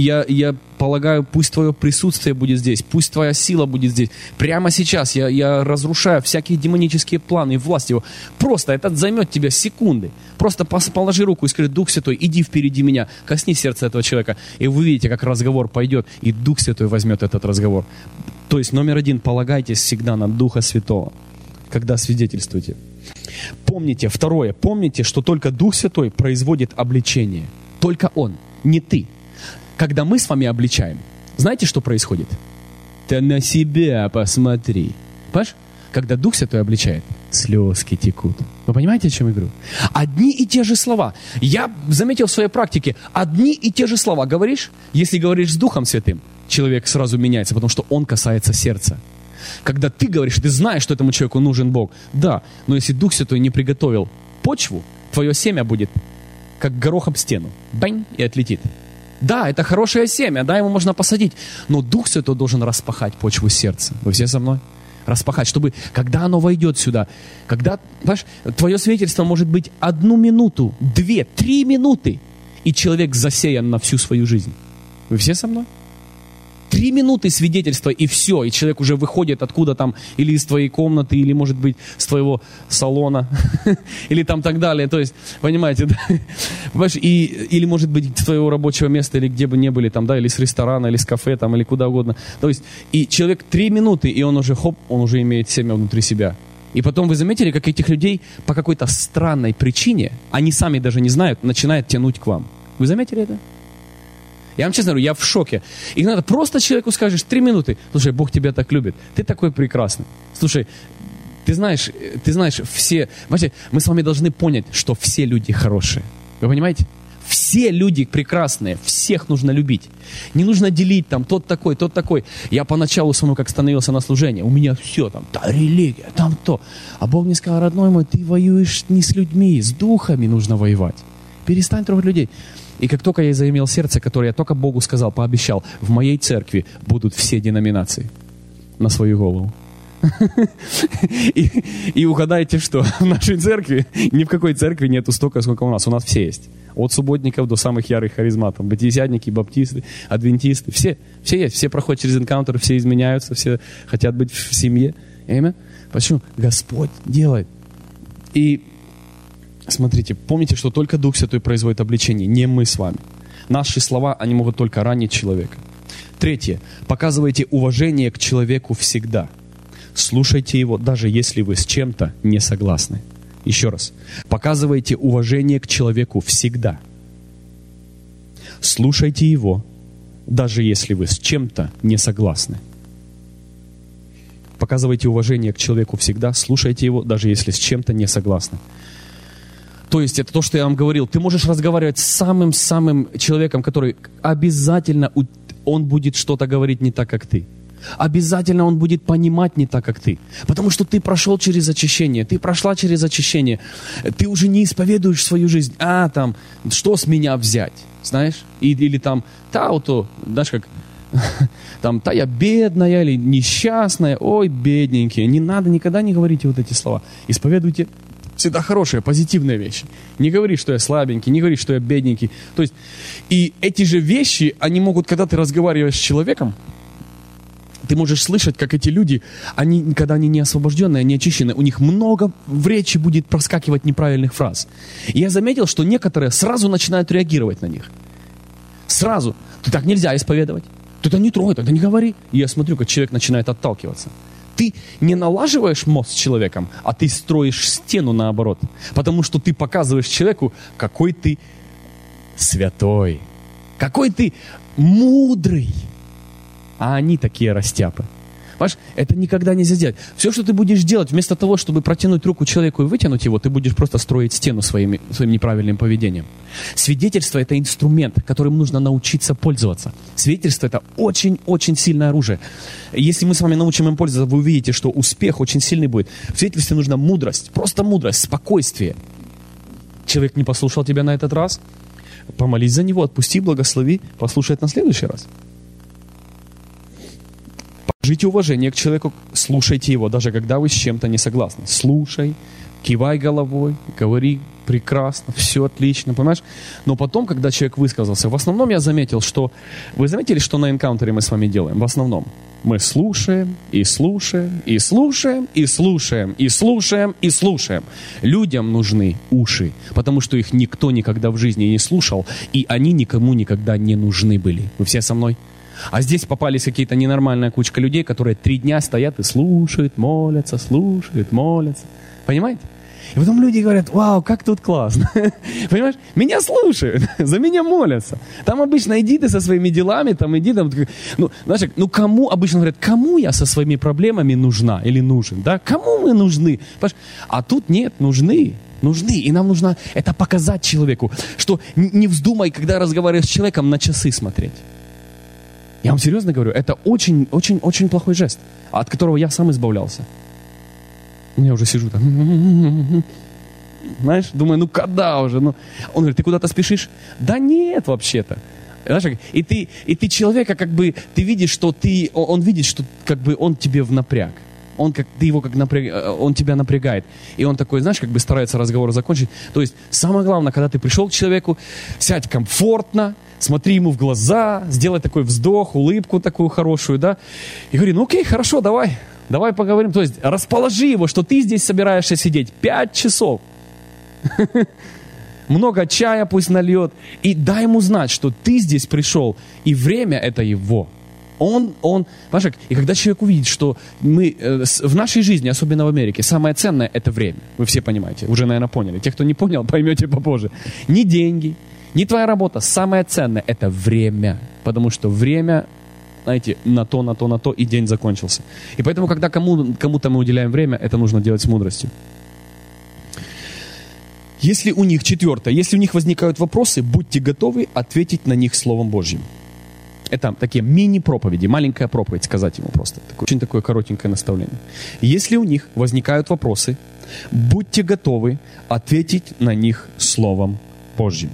полагаю, пусть Твое присутствие будет здесь, пусть Твоя сила будет здесь. Прямо сейчас я разрушаю всякие демонические планы и власть Его. Просто это займет тебя секунды. Просто положи руку и скажи: Дух Святой, иди впереди меня, косни сердце этого человека. И вы видите, как разговор пойдет, и Дух Святой возьмет этот разговор. То есть номер один, полагайтесь всегда на Духа Святого, когда свидетельствуете. Помните, второе, помните, что только Дух Святой производит обличение. Только Он, не ты. Когда мы с вами обличаем, знаете, что происходит? Ты на себя посмотри. Понимаешь? Когда Дух Святой обличает, слезки текут. Вы понимаете, о чем я говорю? Одни и те же слова. Я заметил в своей практике, одни и те же слова говоришь, если говоришь с Духом Святым, человек сразу меняется, потому что он касается сердца. Когда ты говоришь, ты знаешь, что этому человеку нужен Бог. Да, но если Дух Святой не приготовил почву, твое семя будет как горох об стену. Бань, и отлетит. Да, это хорошее семя, да, его можно посадить. Но Дух Святой должен распахать почву сердца. Вы все со мной? Распахать, чтобы, когда оно войдет сюда, когда, понимаешь, твое свидетельство может быть 1 минуту, 2, 3 минуты, и человек засеян на всю свою жизнь. Вы все со мной? 3 минуты свидетельства, и все, и человек уже выходит откуда там, или из твоей комнаты, или, может быть, с твоего салона, или там так далее. То есть, понимаете, да? Или, может быть, с твоего рабочего места, или где бы ни были, там, да, или с ресторана, или с кафе, там, или куда угодно. То есть, и человек 3 минуты, и он уже, он уже имеет семя внутри себя. И потом вы заметили, как этих людей по какой-то странной причине, они сами даже не знают, начинают тянуть к вам. Вы заметили это? Я вам честно говорю, я в шоке. И надо просто человеку скажешь 3 минуты. Слушай, Бог тебя так любит. Ты такой прекрасный. Слушай, ты знаешь, все... Знаете, мы с вами должны понять, что все люди хорошие. Вы понимаете? Все люди прекрасные, всех нужно любить. Не нужно делить там тот такой, тот такой. Я поначалу самому как становился на служение, у меня все там, та религия, там то. А Бог мне сказал, родной мой, ты воюешь не с людьми, с духами нужно воевать. Перестань трогать людей. И как только я заимел сердце, которое я только Богу сказал, пообещал, в моей церкви будут все деноминации на свою голову. И угадайте, что в нашей церкви, ни в какой церкви нету столько, сколько у нас. У нас все есть. От субботников до самых ярых харизматов. Баптистятники, баптисты, адвентисты. Все есть. Все проходят через энкаунтер, все изменяются, все хотят быть в семье. Аминь. Почему? Господь делает. И смотрите, помните, что только Дух Святой производит обличение, не мы с вами. Наши слова, они могут только ранить человека. Третье. Показывайте уважение к человеку всегда. Слушайте его, даже если вы с чем-то не согласны. Еще раз. Показывайте уважение к человеку всегда. Слушайте его, даже если вы с чем-то не согласны. Показывайте уважение к человеку всегда, слушайте его, даже если с чем-то не согласны. То есть это то, что я вам говорил. Ты можешь разговаривать с самым-самым человеком, который обязательно, он будет что-то говорить не так, как ты. Обязательно он будет понимать не так, как ты. Потому что ты прошел через очищение, ты прошла через очищение. Ты уже не исповедуешь свою жизнь. Там, что с меня взять? Знаешь? Или там, знаешь как, там, я бедная или несчастная, ой, бедненькие. Не надо, никогда не говорите вот эти слова. Исповедуйте всегда хорошие, позитивные вещи. Не говори, что я слабенький, не говори, что я бедненький. То есть, и эти же вещи, они могут, когда ты разговариваешь с человеком, ты можешь слышать, как эти люди, когда они не освобожденные, не очищенные, у них много в речи будет проскакивать неправильных фраз. И я заметил, что некоторые сразу начинают реагировать на них. Сразу. Ты так нельзя исповедовать. Ты это не трогай, тогда не говори. И я смотрю, как человек начинает отталкиваться. Ты не налаживаешь мост с человеком, а ты строишь стену наоборот. Потому что ты показываешь человеку, какой ты святой, какой ты мудрый. А они такие растяпы. Понимаешь, это никогда нельзя делать. Все, что ты будешь делать, вместо того, чтобы протянуть руку человеку и вытянуть его, ты будешь просто строить стену своим неправильным поведением. Свидетельство – это инструмент, которым нужно научиться пользоваться. Свидетельство – это очень-очень сильное оружие. Если мы с вами научим им пользоваться, вы увидите, что успех очень сильный будет. В свидетельстве нужна мудрость, просто мудрость, спокойствие. Человек не послушал тебя на этот раз, помолись за него, отпусти, благослови, послушает на следующий раз. Покажите уважение к человеку, слушайте его, даже когда вы с чем-то не согласны. Слушай, кивай головой, говори прекрасно, все отлично, понимаешь? Но потом, когда человек высказался, в основном я заметил, что... Вы заметили, что на энкаунтере мы с вами делаем? В основном мы слушаем, и слушаем, и слушаем, и слушаем, и слушаем, и слушаем. Людям нужны уши, потому что их никто никогда в жизни не слушал, и они никому никогда не нужны были. Вы все со мной? А здесь попались какие-то ненормальная кучка людей, которые 3 дня стоят и слушают, молятся. Понимаете? И потом люди говорят, вау, как тут классно. Понимаешь? Меня слушают, за меня молятся. Там обычно иди ты со своими делами, иди там. Знаешь, кому, обычно говорят, кому я со своими проблемами нужна или нужен? Да? Кому мы нужны? Понимаешь? А тут нет, нужны. И нам нужно это показать человеку, что не вздумай, когда разговариваешь с человеком, на часы смотреть. Я вам серьезно говорю, это очень-очень-очень плохой жест, от которого я сам избавлялся. Я уже сижу там, знаешь, думаю, когда уже? Он говорит, ты куда-то спешишь? Да нет, вообще-то. Знаешь, и ты человека ты видишь, что он видит, что он тебе в напряг. Он тебя напрягает. И он такой, знаешь, старается разговор закончить. То есть самое главное, когда ты пришел к человеку, сядь комфортно, смотри ему в глаза, сделай такой вздох, улыбку такую хорошую, да, и говори, окей, хорошо, давай поговорим. То есть расположи его, что ты здесь собираешься сидеть 5 часов. Много чая пусть нальет. И дай ему знать, что ты здесь пришел, и время это его. Понимаешь, и когда человек увидит, что мы в нашей жизни, особенно в Америке, самое ценное – это время. Вы все понимаете, уже, наверное, поняли. Те, кто не понял, поймете попозже. Не деньги, Не твоя работа. Самое ценное – это время. Потому что время, знаете, на то, и день закончился. И поэтому, когда кому-то мы уделяем время, это нужно делать с мудростью. Если у них, четвертое, если у них возникают вопросы, будьте готовы ответить на них Словом Божьим. Это такие мини-проповеди, маленькая проповедь, сказать ему просто. Очень такое коротенькое наставление. Если у них возникают вопросы, будьте готовы ответить на них Словом Божьим.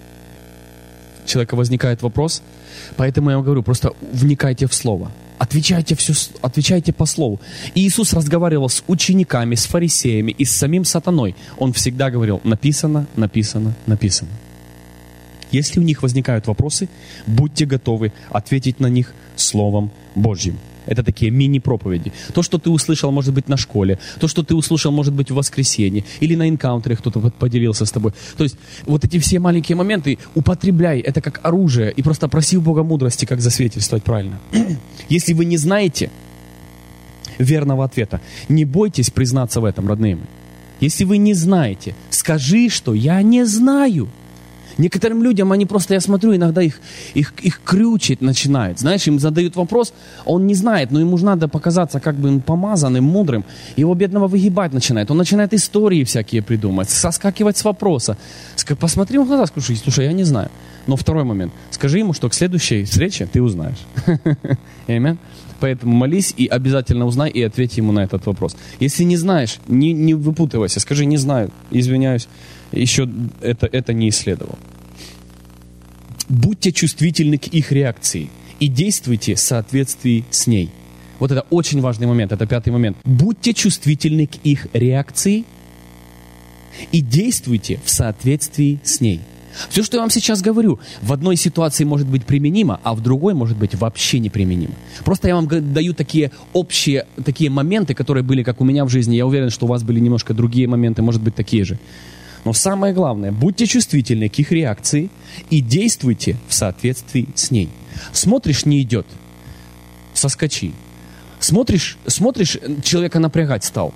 У человека возникает вопрос, поэтому я вам говорю, просто вникайте в Слово. Отвечайте по Слову. И Иисус разговаривал с учениками, с фарисеями и с самим сатаной. Он всегда говорил: написано, написано, написано. Если у них возникают вопросы, будьте готовы ответить на них Словом Божьим. Это такие мини-проповеди. То, что ты услышал, может быть, на школе, то, что ты услышал, может быть, в воскресенье, или на энкаунтере кто-то поделился с тобой. То есть вот эти все маленькие моменты употребляй, это как оружие, и просто проси у Бога мудрости, как засвидетельствовать правильно. Если вы не знаете верного ответа, не бойтесь признаться в этом, родные мои. Если вы не знаете, скажи, что я не знаю. Некоторым людям, они просто, я смотрю, иногда их крючить начинают. Знаешь, им задают вопрос, он не знает, но ему же надо показаться как бы помазанным, мудрым. Его бедного выгибать начинает. Он начинает истории всякие придумать, соскакивать с вопроса. Посмотри ему в глаза, скажи: слушай, я не знаю. Но второй момент. Скажи ему, что к следующей встрече ты узнаешь. Аминь. Поэтому молись и обязательно узнай и ответь ему на этот вопрос. Если не знаешь, не выпутывайся. Скажи: не знаю, извиняюсь. Еще это не исследовал. Будьте чувствительны к их реакции и действуйте в соответствии с ней. Вот это очень важный момент, это 5-й момент. Будьте чувствительны к их реакции и действуйте в соответствии с ней. Все, что я вам сейчас говорю, в одной ситуации может быть применимо, а в другой может быть вообще неприменимо. Просто я вам даю такие общие такие моменты, которые были как у меня в жизни. Я уверен, что у вас были немножко другие моменты, может быть, такие же. Но самое главное, будьте чувствительны к их реакции и действуйте в соответствии с ней. Смотришь, не идет, соскочи. Смотришь, человека напрягать стал.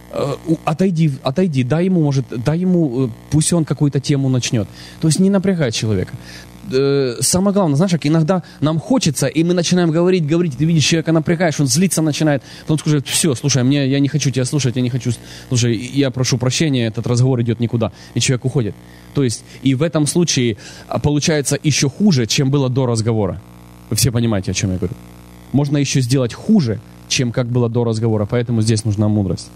Отойди, дай ему, пусть он какую-то тему начнет. То есть не напрягай человека. Самое главное, знаешь, как иногда нам хочется, и мы начинаем говорить, и ты видишь, человека напрягаешь, он злиться начинает, потом скажет: все, слушай, я не хочу тебя слушать, слушай, я прошу прощения, этот разговор идет никуда, и человек уходит. То есть, и в этом случае получается еще хуже, чем было до разговора. Вы все понимаете, о чем я говорю. Можно еще сделать хуже, чем как было до разговора, поэтому здесь нужна мудрость.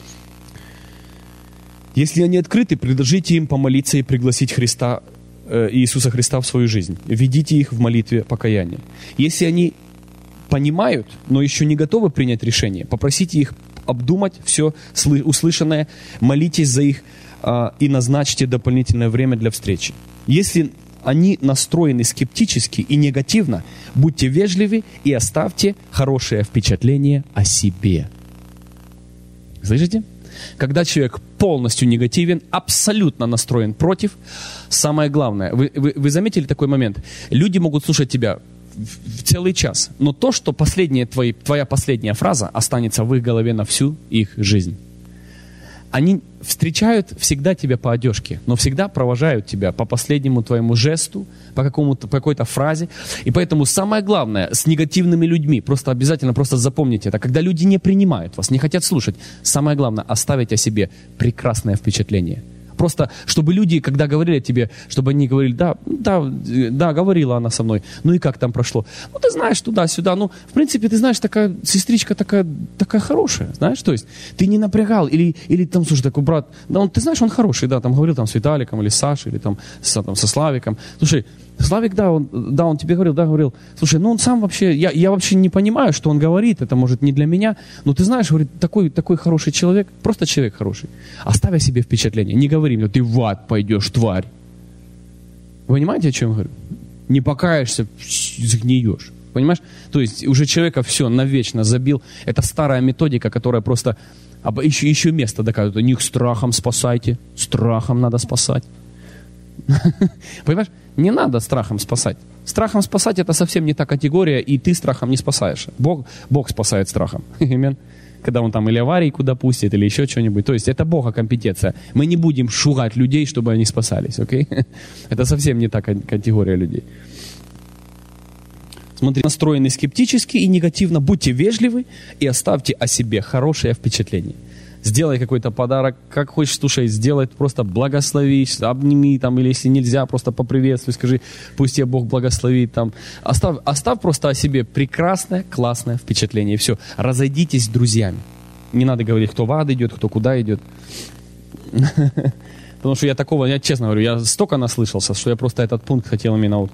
Если они открыты, предложите им помолиться и пригласить Иисуса Христа в свою жизнь. Ведите их в молитве покаяния. Если они понимают, но еще не готовы принять решение, попросите их обдумать все услышанное, молитесь за их и назначьте дополнительное время для встречи. Если они настроены скептически и негативно, будьте вежливы и оставьте хорошее впечатление о себе. Слышите? Когда человек полностью негативен, абсолютно настроен против, самое главное, вы заметили такой момент? Люди могут слушать тебя в целый час, но то, что твоя последняя фраза останется в их голове на всю их жизнь. Они встречают всегда тебя по одежке, но всегда провожают тебя по последнему твоему жесту, по какой-то фразе. И поэтому самое главное с негативными людьми, обязательно запомните это, когда люди не принимают вас, не хотят слушать, самое главное оставить о себе прекрасное впечатление. Просто, чтобы люди, когда говорили о тебе, чтобы они говорили: да, говорила она со мной, ну и как там прошло? Ну, ты знаешь, туда-сюда, в принципе, ты знаешь, такая сестричка такая хорошая, знаешь, то есть, ты не напрягал, или там, слушай, такой брат, ты знаешь, он хороший, там говорил с Виталиком, или с Сашей, или со Славиком, слушай, Славик, он тебе говорил, слушай, он сам вообще, я вообще не понимаю, что он говорит, это может не для меня, но ты знаешь, говорит, такой хороший человек, просто человек хороший. Оставь о себе впечатление, не говори мне: ты в ад пойдешь, тварь. Вы понимаете, о чем я говорю? Не покаешься, загниешь. Понимаешь? То есть уже человека все навечно забил. Это старая методика, которая просто еще место доказывает. У них страхом спасайте, страхом надо спасать. Понимаешь? Не надо страхом спасать. Страхом спасать — это совсем не та категория, и ты страхом не спасаешь. Бог спасает страхом. Аминь. когда он там или аварийку допустит, или еще что-нибудь. То есть это Бога компетенция. Мы не будем шугать людей, чтобы они спасались, окей? Это совсем не та категория людей. Смотрите, настроены скептически и негативно, будьте вежливы и оставьте о себе хорошее впечатление. Сделай какой-то подарок, как хочешь, слушай, сделай, просто благослови, обними, там, или если нельзя, просто поприветствуй, скажи, пусть тебя Бог благословит. Там. Оставь просто о себе прекрасное, классное впечатление. И все, разойдитесь с друзьями. Не надо говорить, кто в ад идет, кто куда идет. Потому что я честно говорю, я столько наслышался, что я просто этот пункт хотел именно вот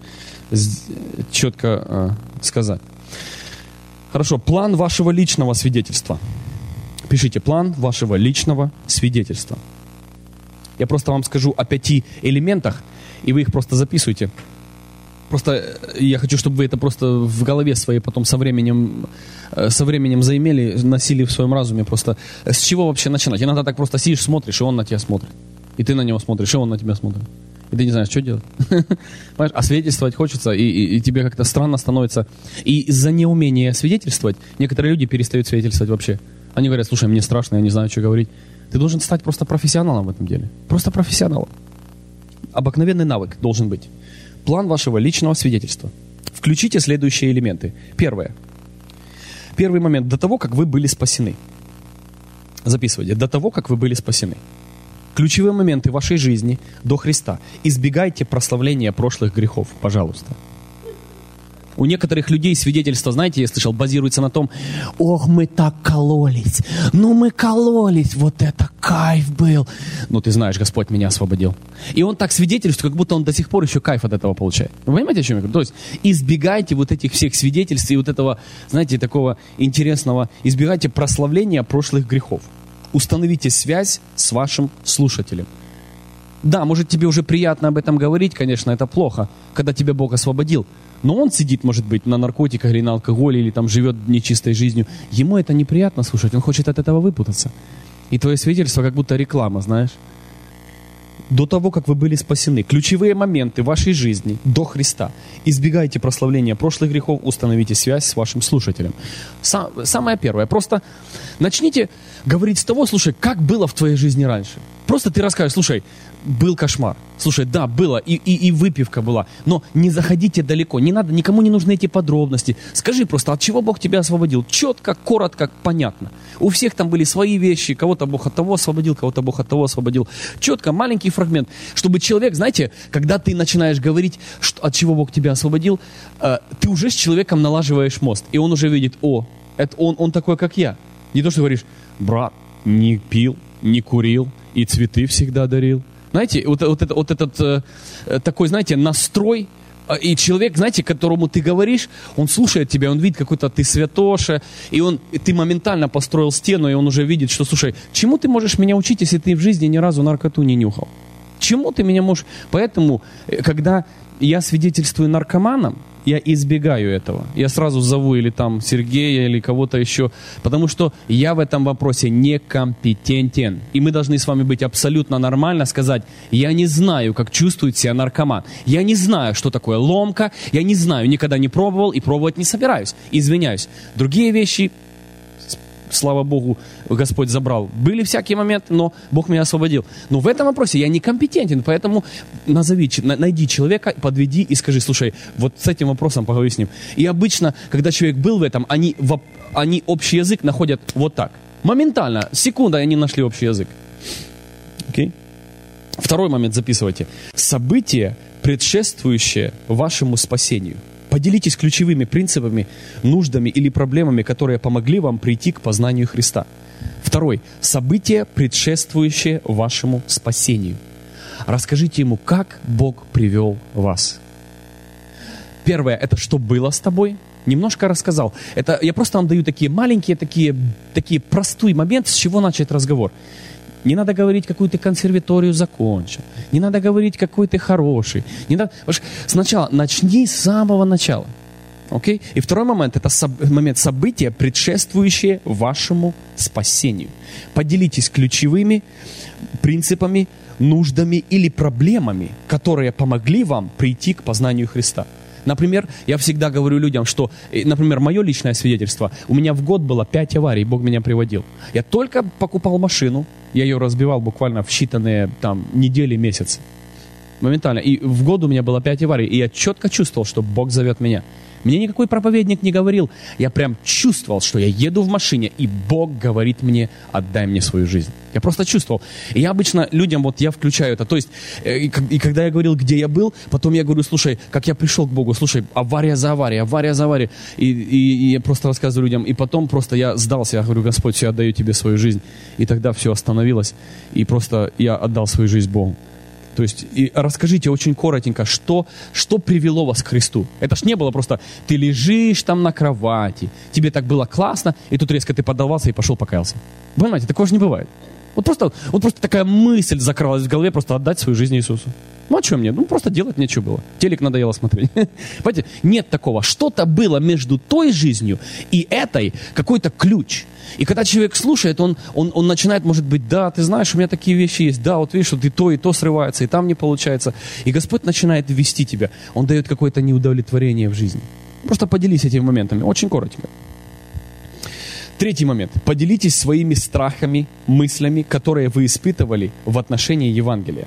четко сказать. Хорошо, план вашего личного свидетельства. Пишите план вашего личного свидетельства. Я просто вам скажу о 5 элементах, и вы их просто записывайте. Просто я хочу, чтобы вы это просто в голове своей потом со временем заимели, носили в своем разуме. Просто с чего вообще начинать? Иногда так просто сидишь, смотришь, и он на тебя смотрит. И ты на него смотришь, и он на тебя смотрит. И ты не знаешь, что делать. Понимаешь? А свидетельствовать хочется, и тебе как-то странно становится. И из-за неумения свидетельствовать некоторые люди перестают свидетельствовать вообще. Они говорят, слушай, мне страшно, я не знаю, что говорить. Ты должен стать просто профессионалом в этом деле. Просто профессионалом. Обыкновенный навык должен быть. План вашего личного свидетельства. Включите следующие элементы. Первый момент. До того, как вы были спасены. Записывайте. До того, как вы были спасены. Ключевые моменты вашей жизни до Христа. Избегайте прославления прошлых грехов, пожалуйста. У некоторых людей свидетельство, знаете, я слышал, базируется на том, ох, мы так кололись, мы кололись, вот это кайф был. Ты знаешь, Господь меня освободил. И он так свидетельствует, как будто он до сих пор еще кайф от этого получает. Вы понимаете, о чем я говорю? То есть избегайте вот этих всех свидетельств и вот этого, знаете, такого интересного, избегайте прославления прошлых грехов. Установите связь с вашим слушателем. Да, может, тебе уже приятно об этом говорить, конечно, это плохо, когда тебя Бог освободил. Но он сидит, может быть, на наркотиках или на алкоголе, или там живет нечистой жизнью. Ему это неприятно слушать, он хочет от этого выпутаться. И твое свидетельство как будто реклама, знаешь. До того, как вы были спасены. Ключевые моменты вашей жизни до Христа. Избегайте прославления прошлых грехов, установите связь с вашим слушателем. Самое первое. Просто начните говорить с того, слушай, как было в твоей жизни раньше. Просто ты расскажешь, слушай, был кошмар. Слушай, да, было, и выпивка была. Но не заходите далеко, не надо, никому не нужны эти подробности. Скажи просто, от чего Бог тебя освободил? Четко, коротко, понятно. У всех там были свои вещи, кого-то Бог от того освободил, кого-то Бог от того освободил. Четко, маленький фрагмент. Чтобы человек, знаете, когда ты начинаешь говорить, от чего Бог тебя освободил, ты уже с человеком налаживаешь мост. И он уже видит, это он такой, как я. Не то, что говоришь, брат, не пил, не курил, и цветы всегда дарил. Знаете, вот этот такой, знаете, настрой, и человек, знаете, которому ты говоришь, он слушает тебя, он видит, какой-то ты святоша, и ты моментально построил стену, и он уже видит, что, слушай, чему ты можешь меня учить, если ты в жизни ни разу наркоту не нюхал? Чему ты меня можешь... Поэтому, когда я свидетельствую наркоманам, я избегаю этого. Я сразу зову или там Сергея, или кого-то еще, потому что я в этом вопросе некомпетентен. И мы должны с вами быть абсолютно нормально, сказать, я не знаю, как чувствует себя наркоман. Я не знаю, что такое ломка, я не знаю, никогда не пробовал и пробовать не собираюсь. Извиняюсь. Другие вещи... Слава Богу, Господь забрал. Были всякие моменты, но Бог меня освободил. Но в этом вопросе я некомпетентен, поэтому найди человека, подведи и скажи, слушай, вот с этим вопросом поговори с ним. И обычно, когда человек был в этом, они общий язык находят вот так. Моментально, секунда, они нашли общий язык. Okay? Второй момент записывайте. Событие, предшествующее вашему спасению. Поделитесь ключевыми принципами, нуждами или проблемами, которые помогли вам прийти к познанию Христа. Второй. Событие, предшествующее вашему спасению. Расскажите ему, как Бог привел вас. Первое, это что было с тобой. Немножко рассказал. Это я просто вам даю такие маленькие, такие простой момент, с чего начать разговор. Не надо говорить, какую ты консерваторию закончил. Не надо говорить, какой ты хороший. Сначала начни с самого начала. Okay? И второй момент – это момент события, предшествующее вашему спасению. Поделитесь ключевыми принципами, нуждами или проблемами, которые помогли вам прийти к познанию Христа. Например, я всегда говорю людям, что, например, мое личное свидетельство, у меня в год было 5 аварий, Бог меня приводил. Я только покупал машину, я ее разбивал буквально в считанные недели, месяцы. Моментально. И в год у меня было 5 аварий, и я четко чувствовал, что Бог зовет меня. Мне никакой проповедник не говорил. Я прям чувствовал, что я еду в машине, и Бог говорит мне: отдай мне свою жизнь. Я просто чувствовал. И я обычно людям, я включаю это. То есть, и когда я говорил, где я был, потом я говорю: слушай, как я пришел к Богу, слушай, авария за аварией. И я просто рассказываю людям. И потом просто я сдался, я говорю: Господь, все, я отдаю тебе свою жизнь. И тогда все остановилось. И просто я отдал свою жизнь Богу. То есть, и расскажите очень коротенько, что привело вас к Христу. Это ж не было просто, ты лежишь там на кровати, тебе так было классно, и тут резко ты поддавался и пошел покаялся. Понимаете, такого же не бывает. Вот просто такая мысль закралась в голове, просто отдать свою жизнь Иисусу. Ну, а что мне? Просто делать нечего было. Телек надоело смотреть. Понимаете, нет такого. Что-то было между той жизнью и этой, какой-то ключ. И когда человек слушает, он начинает, может быть, да, ты знаешь, у меня такие вещи есть, да, вот видишь, вот и то срывается, и там не получается. И Господь начинает вести тебя. Он дает какое-то неудовлетворение в жизни. Просто поделись этими моментами, очень коротко. Третий момент. Поделитесь своими страхами, мыслями, которые вы испытывали в отношении Евангелия.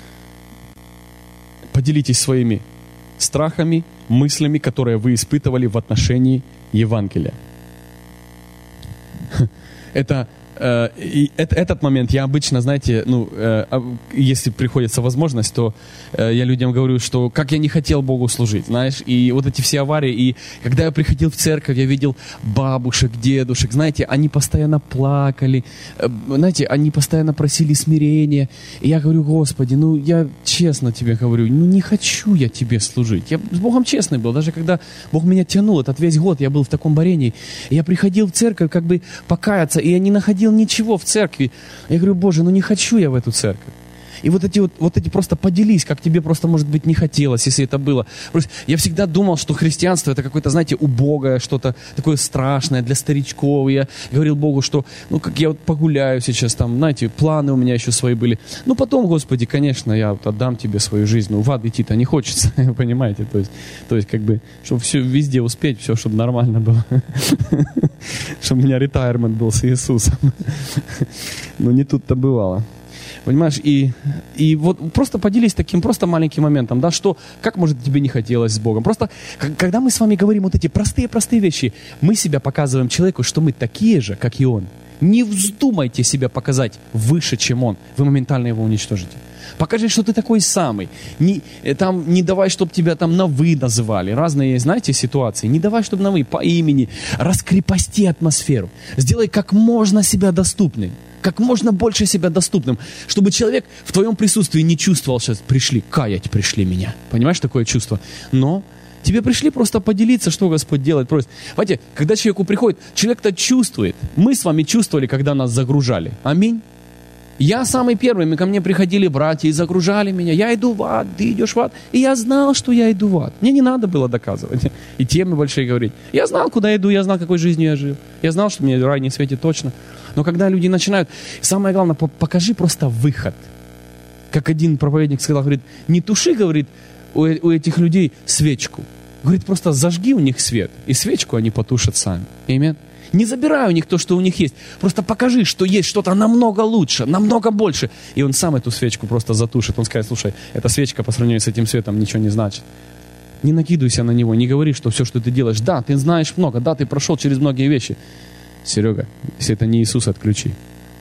Поделитесь своими страхами, мыслями, которые вы испытывали в отношении Евангелия. Этот момент я обычно, знаете, если приходится возможность, то я людям говорю, что как я не хотел Богу служить, знаешь, и вот эти все аварии, и когда я приходил в церковь, я видел бабушек, дедушек, знаете, они постоянно плакали, знаете, они постоянно просили смирения, и я говорю: Господи, я честно тебе говорю, не хочу я тебе служить. Я с Богом честный был, даже когда Бог меня тянул, этот весь год я был в таком борении, и я приходил в церковь как бы покаяться, и я не находил ничего в церкви. Я говорю: Боже, не хочу я в эту церковь. И вот эти просто поделись, как тебе просто, может быть, не хотелось, если это было. Просто я всегда думал, что христианство это какое-то, знаете, убогое, что-то такое страшное для старичков. И я говорил Богу, что, как я погуляю сейчас там, знаете, планы у меня еще свои были. Потом, Господи, конечно, я отдам тебе свою жизнь. В ад идти-то не хочется, понимаете? То есть как бы, чтобы все везде успеть, все, чтобы нормально было. Чтобы у меня ретайрмент был с Иисусом. Но не тут-то бывало. Понимаешь, и вот просто поделись таким просто маленьким моментом, да, как, может, тебе не хотелось с Богом. Просто, когда мы с вами говорим вот эти простые вещи, мы себя показываем человеку, что мы такие же, как и он. Не вздумайте себя показать выше, чем он. Вы моментально его уничтожите. Покажи, что ты такой самый. Не давай, чтобы тебя там на «вы» называли. Разные, знаете, ситуации. Не давай, чтобы на «вы», по имени. Раскрепости атмосферу. Сделай как можно себя доступным. Как можно больше себя доступным. Чтобы человек в твоем присутствии не чувствовал, сейчас каять пришли меня. Понимаешь, такое чувство? Но тебе пришли просто поделиться, что Господь делает. Просит. Понимаете, когда человеку приходит, человек-то чувствует. Мы с вами чувствовали, когда нас загружали. Аминь. Я самый первый, ко мне приходили братья и загружали меня. Я иду в ад, ты идешь в ад. И я знал, что я иду в ад. Мне не надо было доказывать. И темы большие говорить. Я знал, куда иду, я знал, какой жизнью я жил. Я знал, что мне рай не светит точно. Но когда люди начинают, самое главное, покажи просто выход. Как один проповедник сказал, говорит, не туши, говорит, у этих людей свечку. Говорит, просто зажги у них свет, и свечку они потушат сами. Аминь. Не забирай у них то, что у них есть. Просто покажи, что есть что-то намного лучше, намного больше. И он сам эту свечку просто затушит. Он скажет: слушай, эта свечка по сравнению с этим светом ничего не значит. Не накидывайся на него, не говори, что все, что ты делаешь, да, ты знаешь много, да, ты прошел через многие вещи. Серега, если это не Иисус, отключи.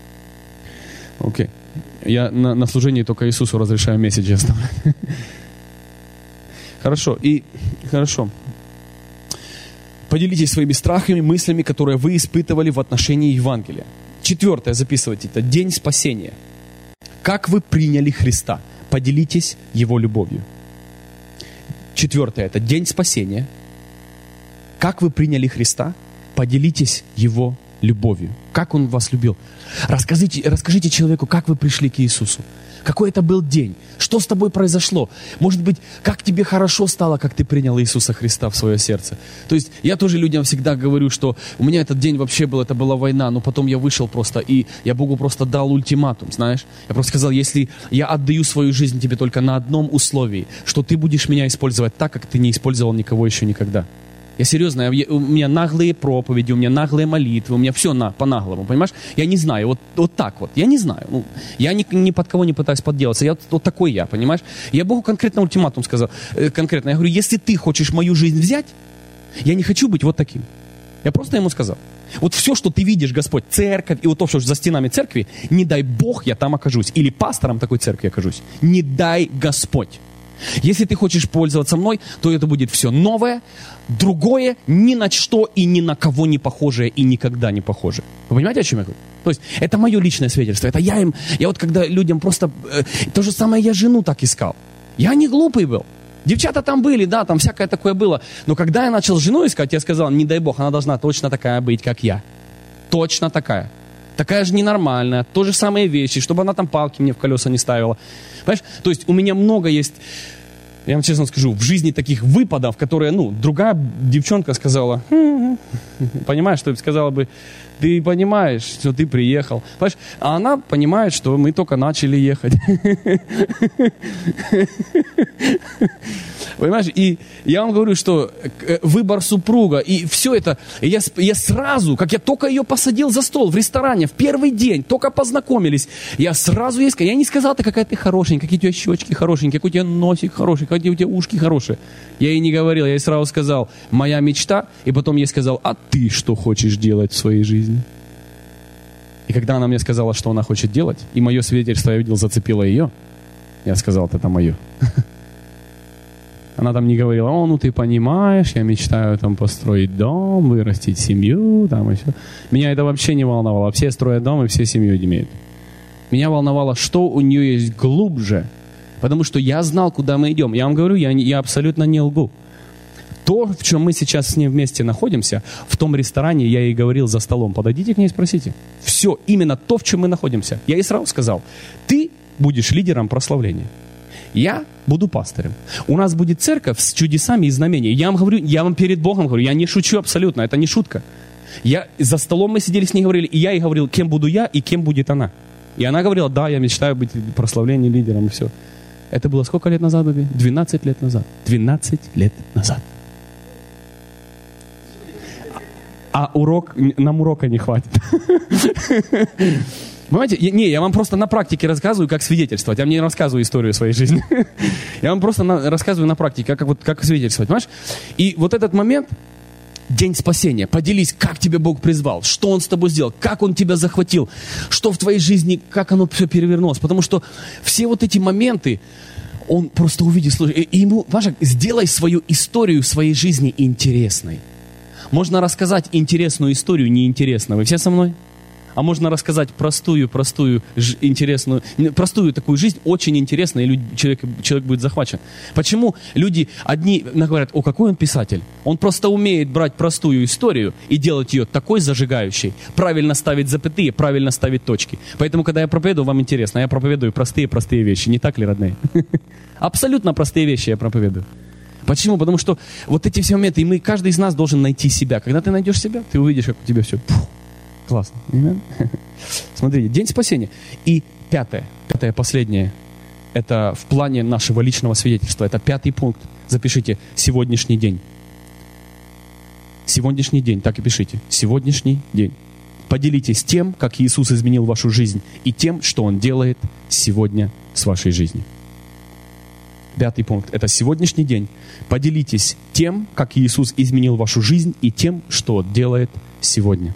Окей. Я на служении только Иисусу разрешаю месседжи оставлять. Хорошо. Поделитесь своими страхами, мыслями, которые вы испытывали в отношении Евангелия. 4. Записывайте это. День спасения. Как вы приняли Христа? Поделитесь Его любовью. 4. Это день спасения. Как вы приняли Христа? Поделитесь Его любовью. Как Он вас любил? Расскажите человеку, как вы пришли к Иисусу. какой это был день, что с тобой произошло. Может быть, как тебе хорошо стало, как ты принял Иисуса Христа в свое сердце. То есть я тоже людям всегда говорю, что у меня этот день вообще был, это была война, но потом я вышел просто, и я Богу просто дал ультиматум, знаешь. Я просто сказал, если я отдаю свою жизнь тебе только на одном условии, что ты будешь меня использовать так, как ты не использовал никого еще никогда. Я серьезно, у меня наглые проповеди, у меня наглые молитвы, у меня все по-наглому, понимаешь? Я не знаю, вот так вот, я не знаю. Я ни под кого не пытаюсь подделаться, я вот такой я, понимаешь? Я Богу конкретно ультиматум сказал, конкретно, я говорю, если ты хочешь мою жизнь взять, я не хочу быть вот таким. Я просто ему сказал, вот все, что ты видишь, Господь, церковь, и вот то, что за стенами церкви, не дай Бог, я там окажусь, или пастором такой церкви окажусь, не дай Господь. Если ты хочешь пользоваться мной, то это будет все новое, другое, ни на что и ни на кого не похожее и никогда не похожее. Вы понимаете, о чем я говорю? То есть это мое личное свидетельство. Это я вот когда людям просто... то же самое я жену так искал. Я не глупый был. Девчата там были, да, там всякое такое было. Но когда я начал жену искать, я сказал, не дай Бог, она должна точно такая быть, как я. Точно такая. Такая же ненормальная, то же самые вещи, чтобы она там палки мне в колеса не ставила. Понимаешь? То есть у меня много есть, я вам честно скажу, в жизни таких выпадов, которые, другая девчонка сказала, понимаешь, что сказала бы, ты понимаешь, что ты приехал. Понимаешь? А она понимает, что мы только начали ехать. Понимаешь? И я вам говорю, что выбор супруга, и все это, я сразу, как я только ее посадил за стол в ресторане, в первый день, только познакомились, я сразу ей сказал, я не сказал, ты какая ты хорошенькая, какие у тебя щечки хорошенькие, какой у тебя носик хороший, какие у тебя ушки хорошие. Я ей не говорил, я ей сразу сказал, моя мечта, и потом ей сказал, а ты что хочешь делать в своей жизни? И когда она мне сказала, что она хочет делать, и мое свидетельство, я видел, зацепило ее, я сказал, это мое. Она там не говорила, ты понимаешь, я мечтаю там построить дом, вырастить семью, там и все. Меня это вообще не волновало. Все строят дом и все семью имеют. Меня волновало, что у нее есть глубже, потому что я знал, куда мы идем. Я вам говорю, я абсолютно не лгу. То, в чем мы сейчас с ней вместе находимся, в том ресторане я ей говорил за столом, подойдите к ней и спросите. Все, именно то, в чем мы находимся. Я ей сразу сказал, ты будешь лидером прославления. Я буду пастырем. У нас будет церковь с чудесами и знамениями. Я вам говорю, я вам перед Богом говорю, я не шучу абсолютно, это не шутка. За столом мы сидели с ней говорили, и я ей говорил, кем буду я и кем будет она. И она говорила, да, я мечтаю быть прославлением, лидером и все. Это было сколько лет назад, Баби? 12 лет назад. 12 лет назад. А нам урока не хватит. Понимаете? Я вам просто на практике рассказываю, как свидетельствовать. Я вам не рассказываю историю своей жизни. Я вам просто рассказываю на практике, как свидетельствовать. Понимаешь? И вот этот момент, день спасения, поделись, как тебя Бог призвал, что Он с тобой сделал, как Он тебя захватил, что в твоей жизни, как оно все перевернулось. Потому что все вот эти моменты, он просто увидит, слушай, и ему, Паша, сделай свою историю своей жизни интересной. Можно рассказать интересную историю неинтересно. Вы все со мной? А можно рассказать простую, интересную, простую такую жизнь, очень интересную, и человек будет захвачен. Почему люди одни говорят, какой он писатель? Он просто умеет брать простую историю и делать ее такой зажигающей, правильно ставить запятые, правильно ставить точки. Поэтому, когда я проповедую, вам интересно, я проповедую простые вещи, не так ли, родные? Абсолютно простые вещи я проповедую. Почему? Потому что вот эти все моменты, и каждый из нас должен найти себя. Когда ты найдешь себя, ты увидишь, как у тебя все... Классно. Смотрите, день спасения. И пятое, последнее, это в плане нашего личного свидетельства. Это 5 пункт. Запишите, сегодняшний день. Сегодняшний день, так и пишите. Сегодняшний день. Поделитесь тем, как Иисус изменил вашу жизнь, и тем, что Он делает сегодня с вашей жизнью. 5 пункт. Это сегодняшний день. Поделитесь тем, как Иисус изменил вашу жизнь, и тем, что Он делает сегодня.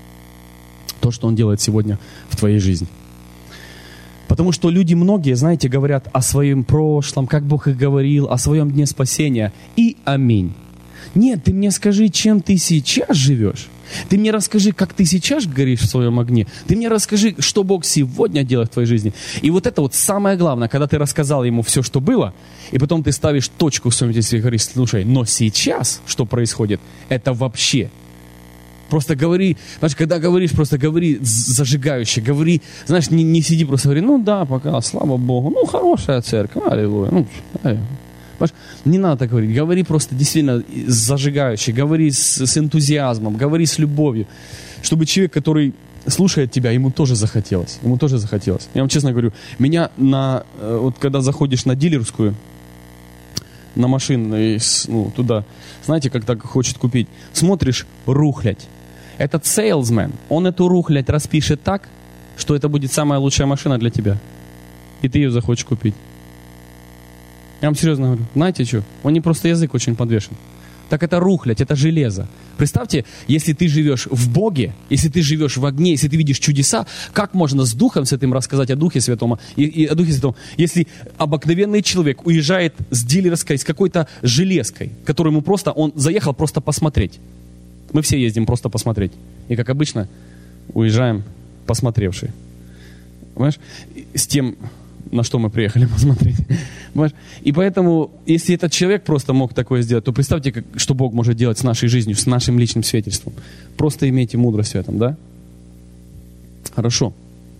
То, что Он делает сегодня в твоей жизни. Потому что люди многие, знаете, говорят о своем прошлом, как Бог их говорил, о своем дне спасения. И аминь. Нет, ты мне скажи, чем ты сейчас живешь. Ты мне расскажи, как ты сейчас горишь в своем огне. Ты мне расскажи, что Бог сегодня делает в твоей жизни. И вот это вот самое главное, когда ты рассказал Ему все, что было, и потом ты ставишь точку в своем действии и говоришь, слушай, но сейчас, что происходит, это вообще Просто говори, знаешь, когда говоришь, просто говори зажигающе, говори, знаешь, не сиди, просто говори, ну да, пока, слава Богу, ну хорошая церковь, аллилуйя, ну, понимаешь, не надо так говорить, говори просто действительно зажигающе, говори с энтузиазмом, говори с любовью, чтобы человек, который слушает тебя, ему тоже захотелось. Я вам честно говорю, меня вот когда заходишь на дилерскую, на машину, ну, туда, знаете, как так хочет купить, смотришь, рухлядь. Этот сейлсмен, он эту рухлядь распишет так, что это будет самая лучшая машина для тебя. И ты ее захочешь купить. Я вам серьезно говорю, знаете что? У них просто язык очень подвешен. Так это рухлядь, это железо. Представьте, если ты живешь в Боге, если ты живешь в огне, если ты видишь чудеса, как можно с Духом Святым рассказать о Духе Святом, и о Духе Святом, если обыкновенный человек уезжает с дилерской, с какой-то железкой, которую ему просто, он заехал просто посмотреть. Мы все ездим просто посмотреть. И, как обычно, уезжаем посмотревшие. Понимаешь? С тем, на что мы приехали посмотреть. Понимаешь? И поэтому, если этот человек просто мог такое сделать, то представьте, что Бог может делать с нашей жизнью, с нашим личным свидетельством. Просто имейте мудрость в этом, да? Хорошо.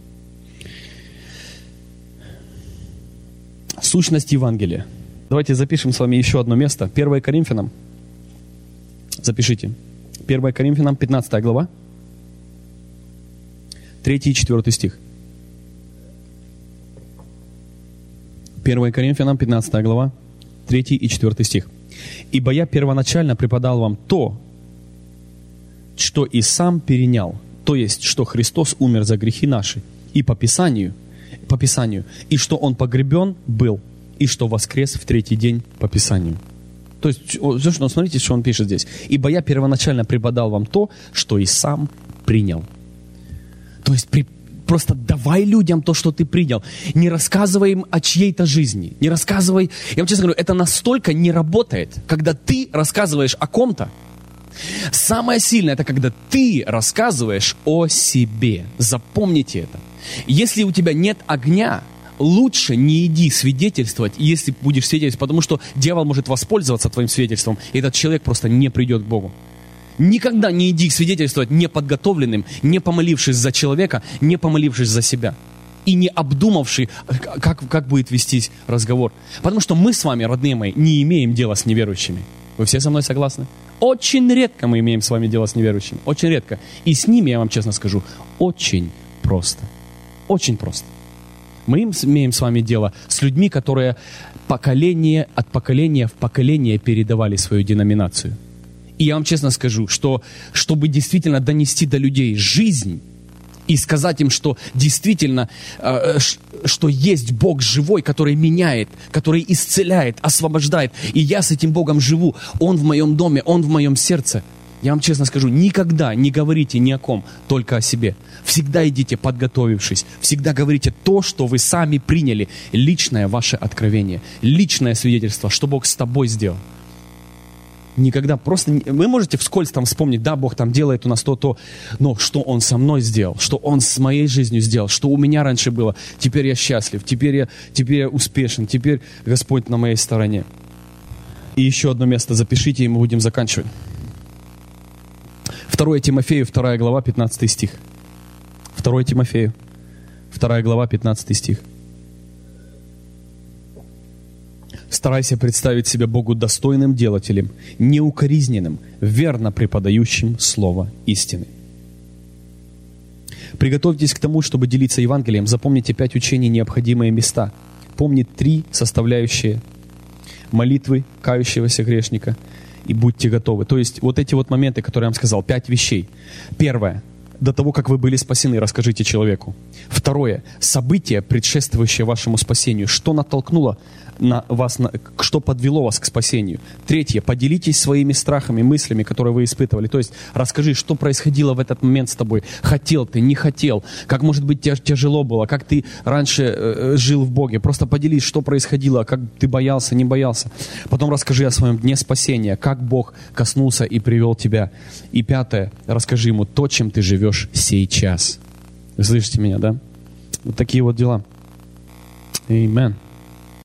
Сущность Евангелия. Давайте запишем с вами еще одно место. 1 Коринфянам. Запишите. 1 Коринфянам, 15 глава. 3 и 4 стих. 1 Коринфянам, 15 глава, 3 и 4 стих. «Ибо я первоначально преподал вам то, что и сам перенял, то есть, что Христос умер за грехи наши, и по Писанию, и что Он погребен был, и что воскрес в третий день по Писанию». То есть, смотрите, что он пишет здесь. «Ибо я первоначально преподал вам то, что и сам принял». То есть, просто давай людям то, что ты принял. Не рассказывай им о чьей-то жизни. Не рассказывай. Я вам честно говорю, это настолько не работает, когда ты рассказываешь о ком-то. Самое сильное, это когда ты рассказываешь о себе. Запомните это. Если у тебя нет огня, лучше не иди свидетельствовать, если будешь свидетельствовать, потому что дьявол может воспользоваться твоим свидетельством, и этот человек просто не придет к Богу. Никогда не иди свидетельствовать неподготовленным, не помолившись за человека, не помолившись за себя. И не обдумавший, как будет вестись разговор. Потому что мы с вами, родные мои, не имеем дела с неверующими. Вы все со мной согласны? Очень редко мы имеем с вами дело с неверующими. Очень редко. И с ними, я вам честно скажу, очень просто. Очень просто. Мы имеем с вами дело с людьми, которые поколение от поколения в поколение передавали свою деноминацию. И я вам честно скажу, что чтобы действительно донести до людей жизнь и сказать им, что действительно, что есть Бог живой, который меняет, который исцеляет, освобождает, и я с этим Богом живу, Он в моем доме, Он в моем сердце. Я вам честно скажу, никогда не говорите ни о ком, только о себе. Всегда идите подготовившись, всегда говорите то, что вы сами приняли, личное ваше откровение, личное свидетельство, что Бог с тобой сделал. Никогда просто... Вы можете вскользь там вспомнить, да, Бог там делает у нас то, но что Он со мной сделал, что Он с моей жизнью сделал, что у меня раньше было, теперь я счастлив, теперь я успешен, теперь Господь на моей стороне. И еще одно место запишите, и мы будем заканчивать. 2 Тимофею, 2 глава, 15 стих. 2 Тимофею, 2 глава, 15 стих. Старайся представить себя Богу достойным делателем, неукоризненным, верно преподающим слово истины. Приготовьтесь к тому, чтобы делиться Евангелием. Запомните 5 учений, необходимые места. Помни 3 составляющие молитвы кающегося грешника. И будьте готовы. То есть вот эти вот моменты, которые я вам сказал, 5 вещей. Первое. До того, как вы были спасены, расскажите человеку. Второе. Событие, предшествующее вашему спасению. Что натолкнуло вас, что подвело вас к спасению. Третье. Поделитесь своими страхами, мыслями, которые вы испытывали. То есть расскажи, что происходило в этот момент с тобой. Хотел ты, не хотел. Как, может быть, тяжело было. Как ты раньше жил в Боге. Просто поделись, что происходило. Как ты боялся, не боялся. Потом расскажи о своем дне спасения. Как Бог коснулся и привел тебя. И 5. Расскажи ему то, чем ты живешь сейчас. Вы слышите меня, да? Вот такие вот дела. Аминь.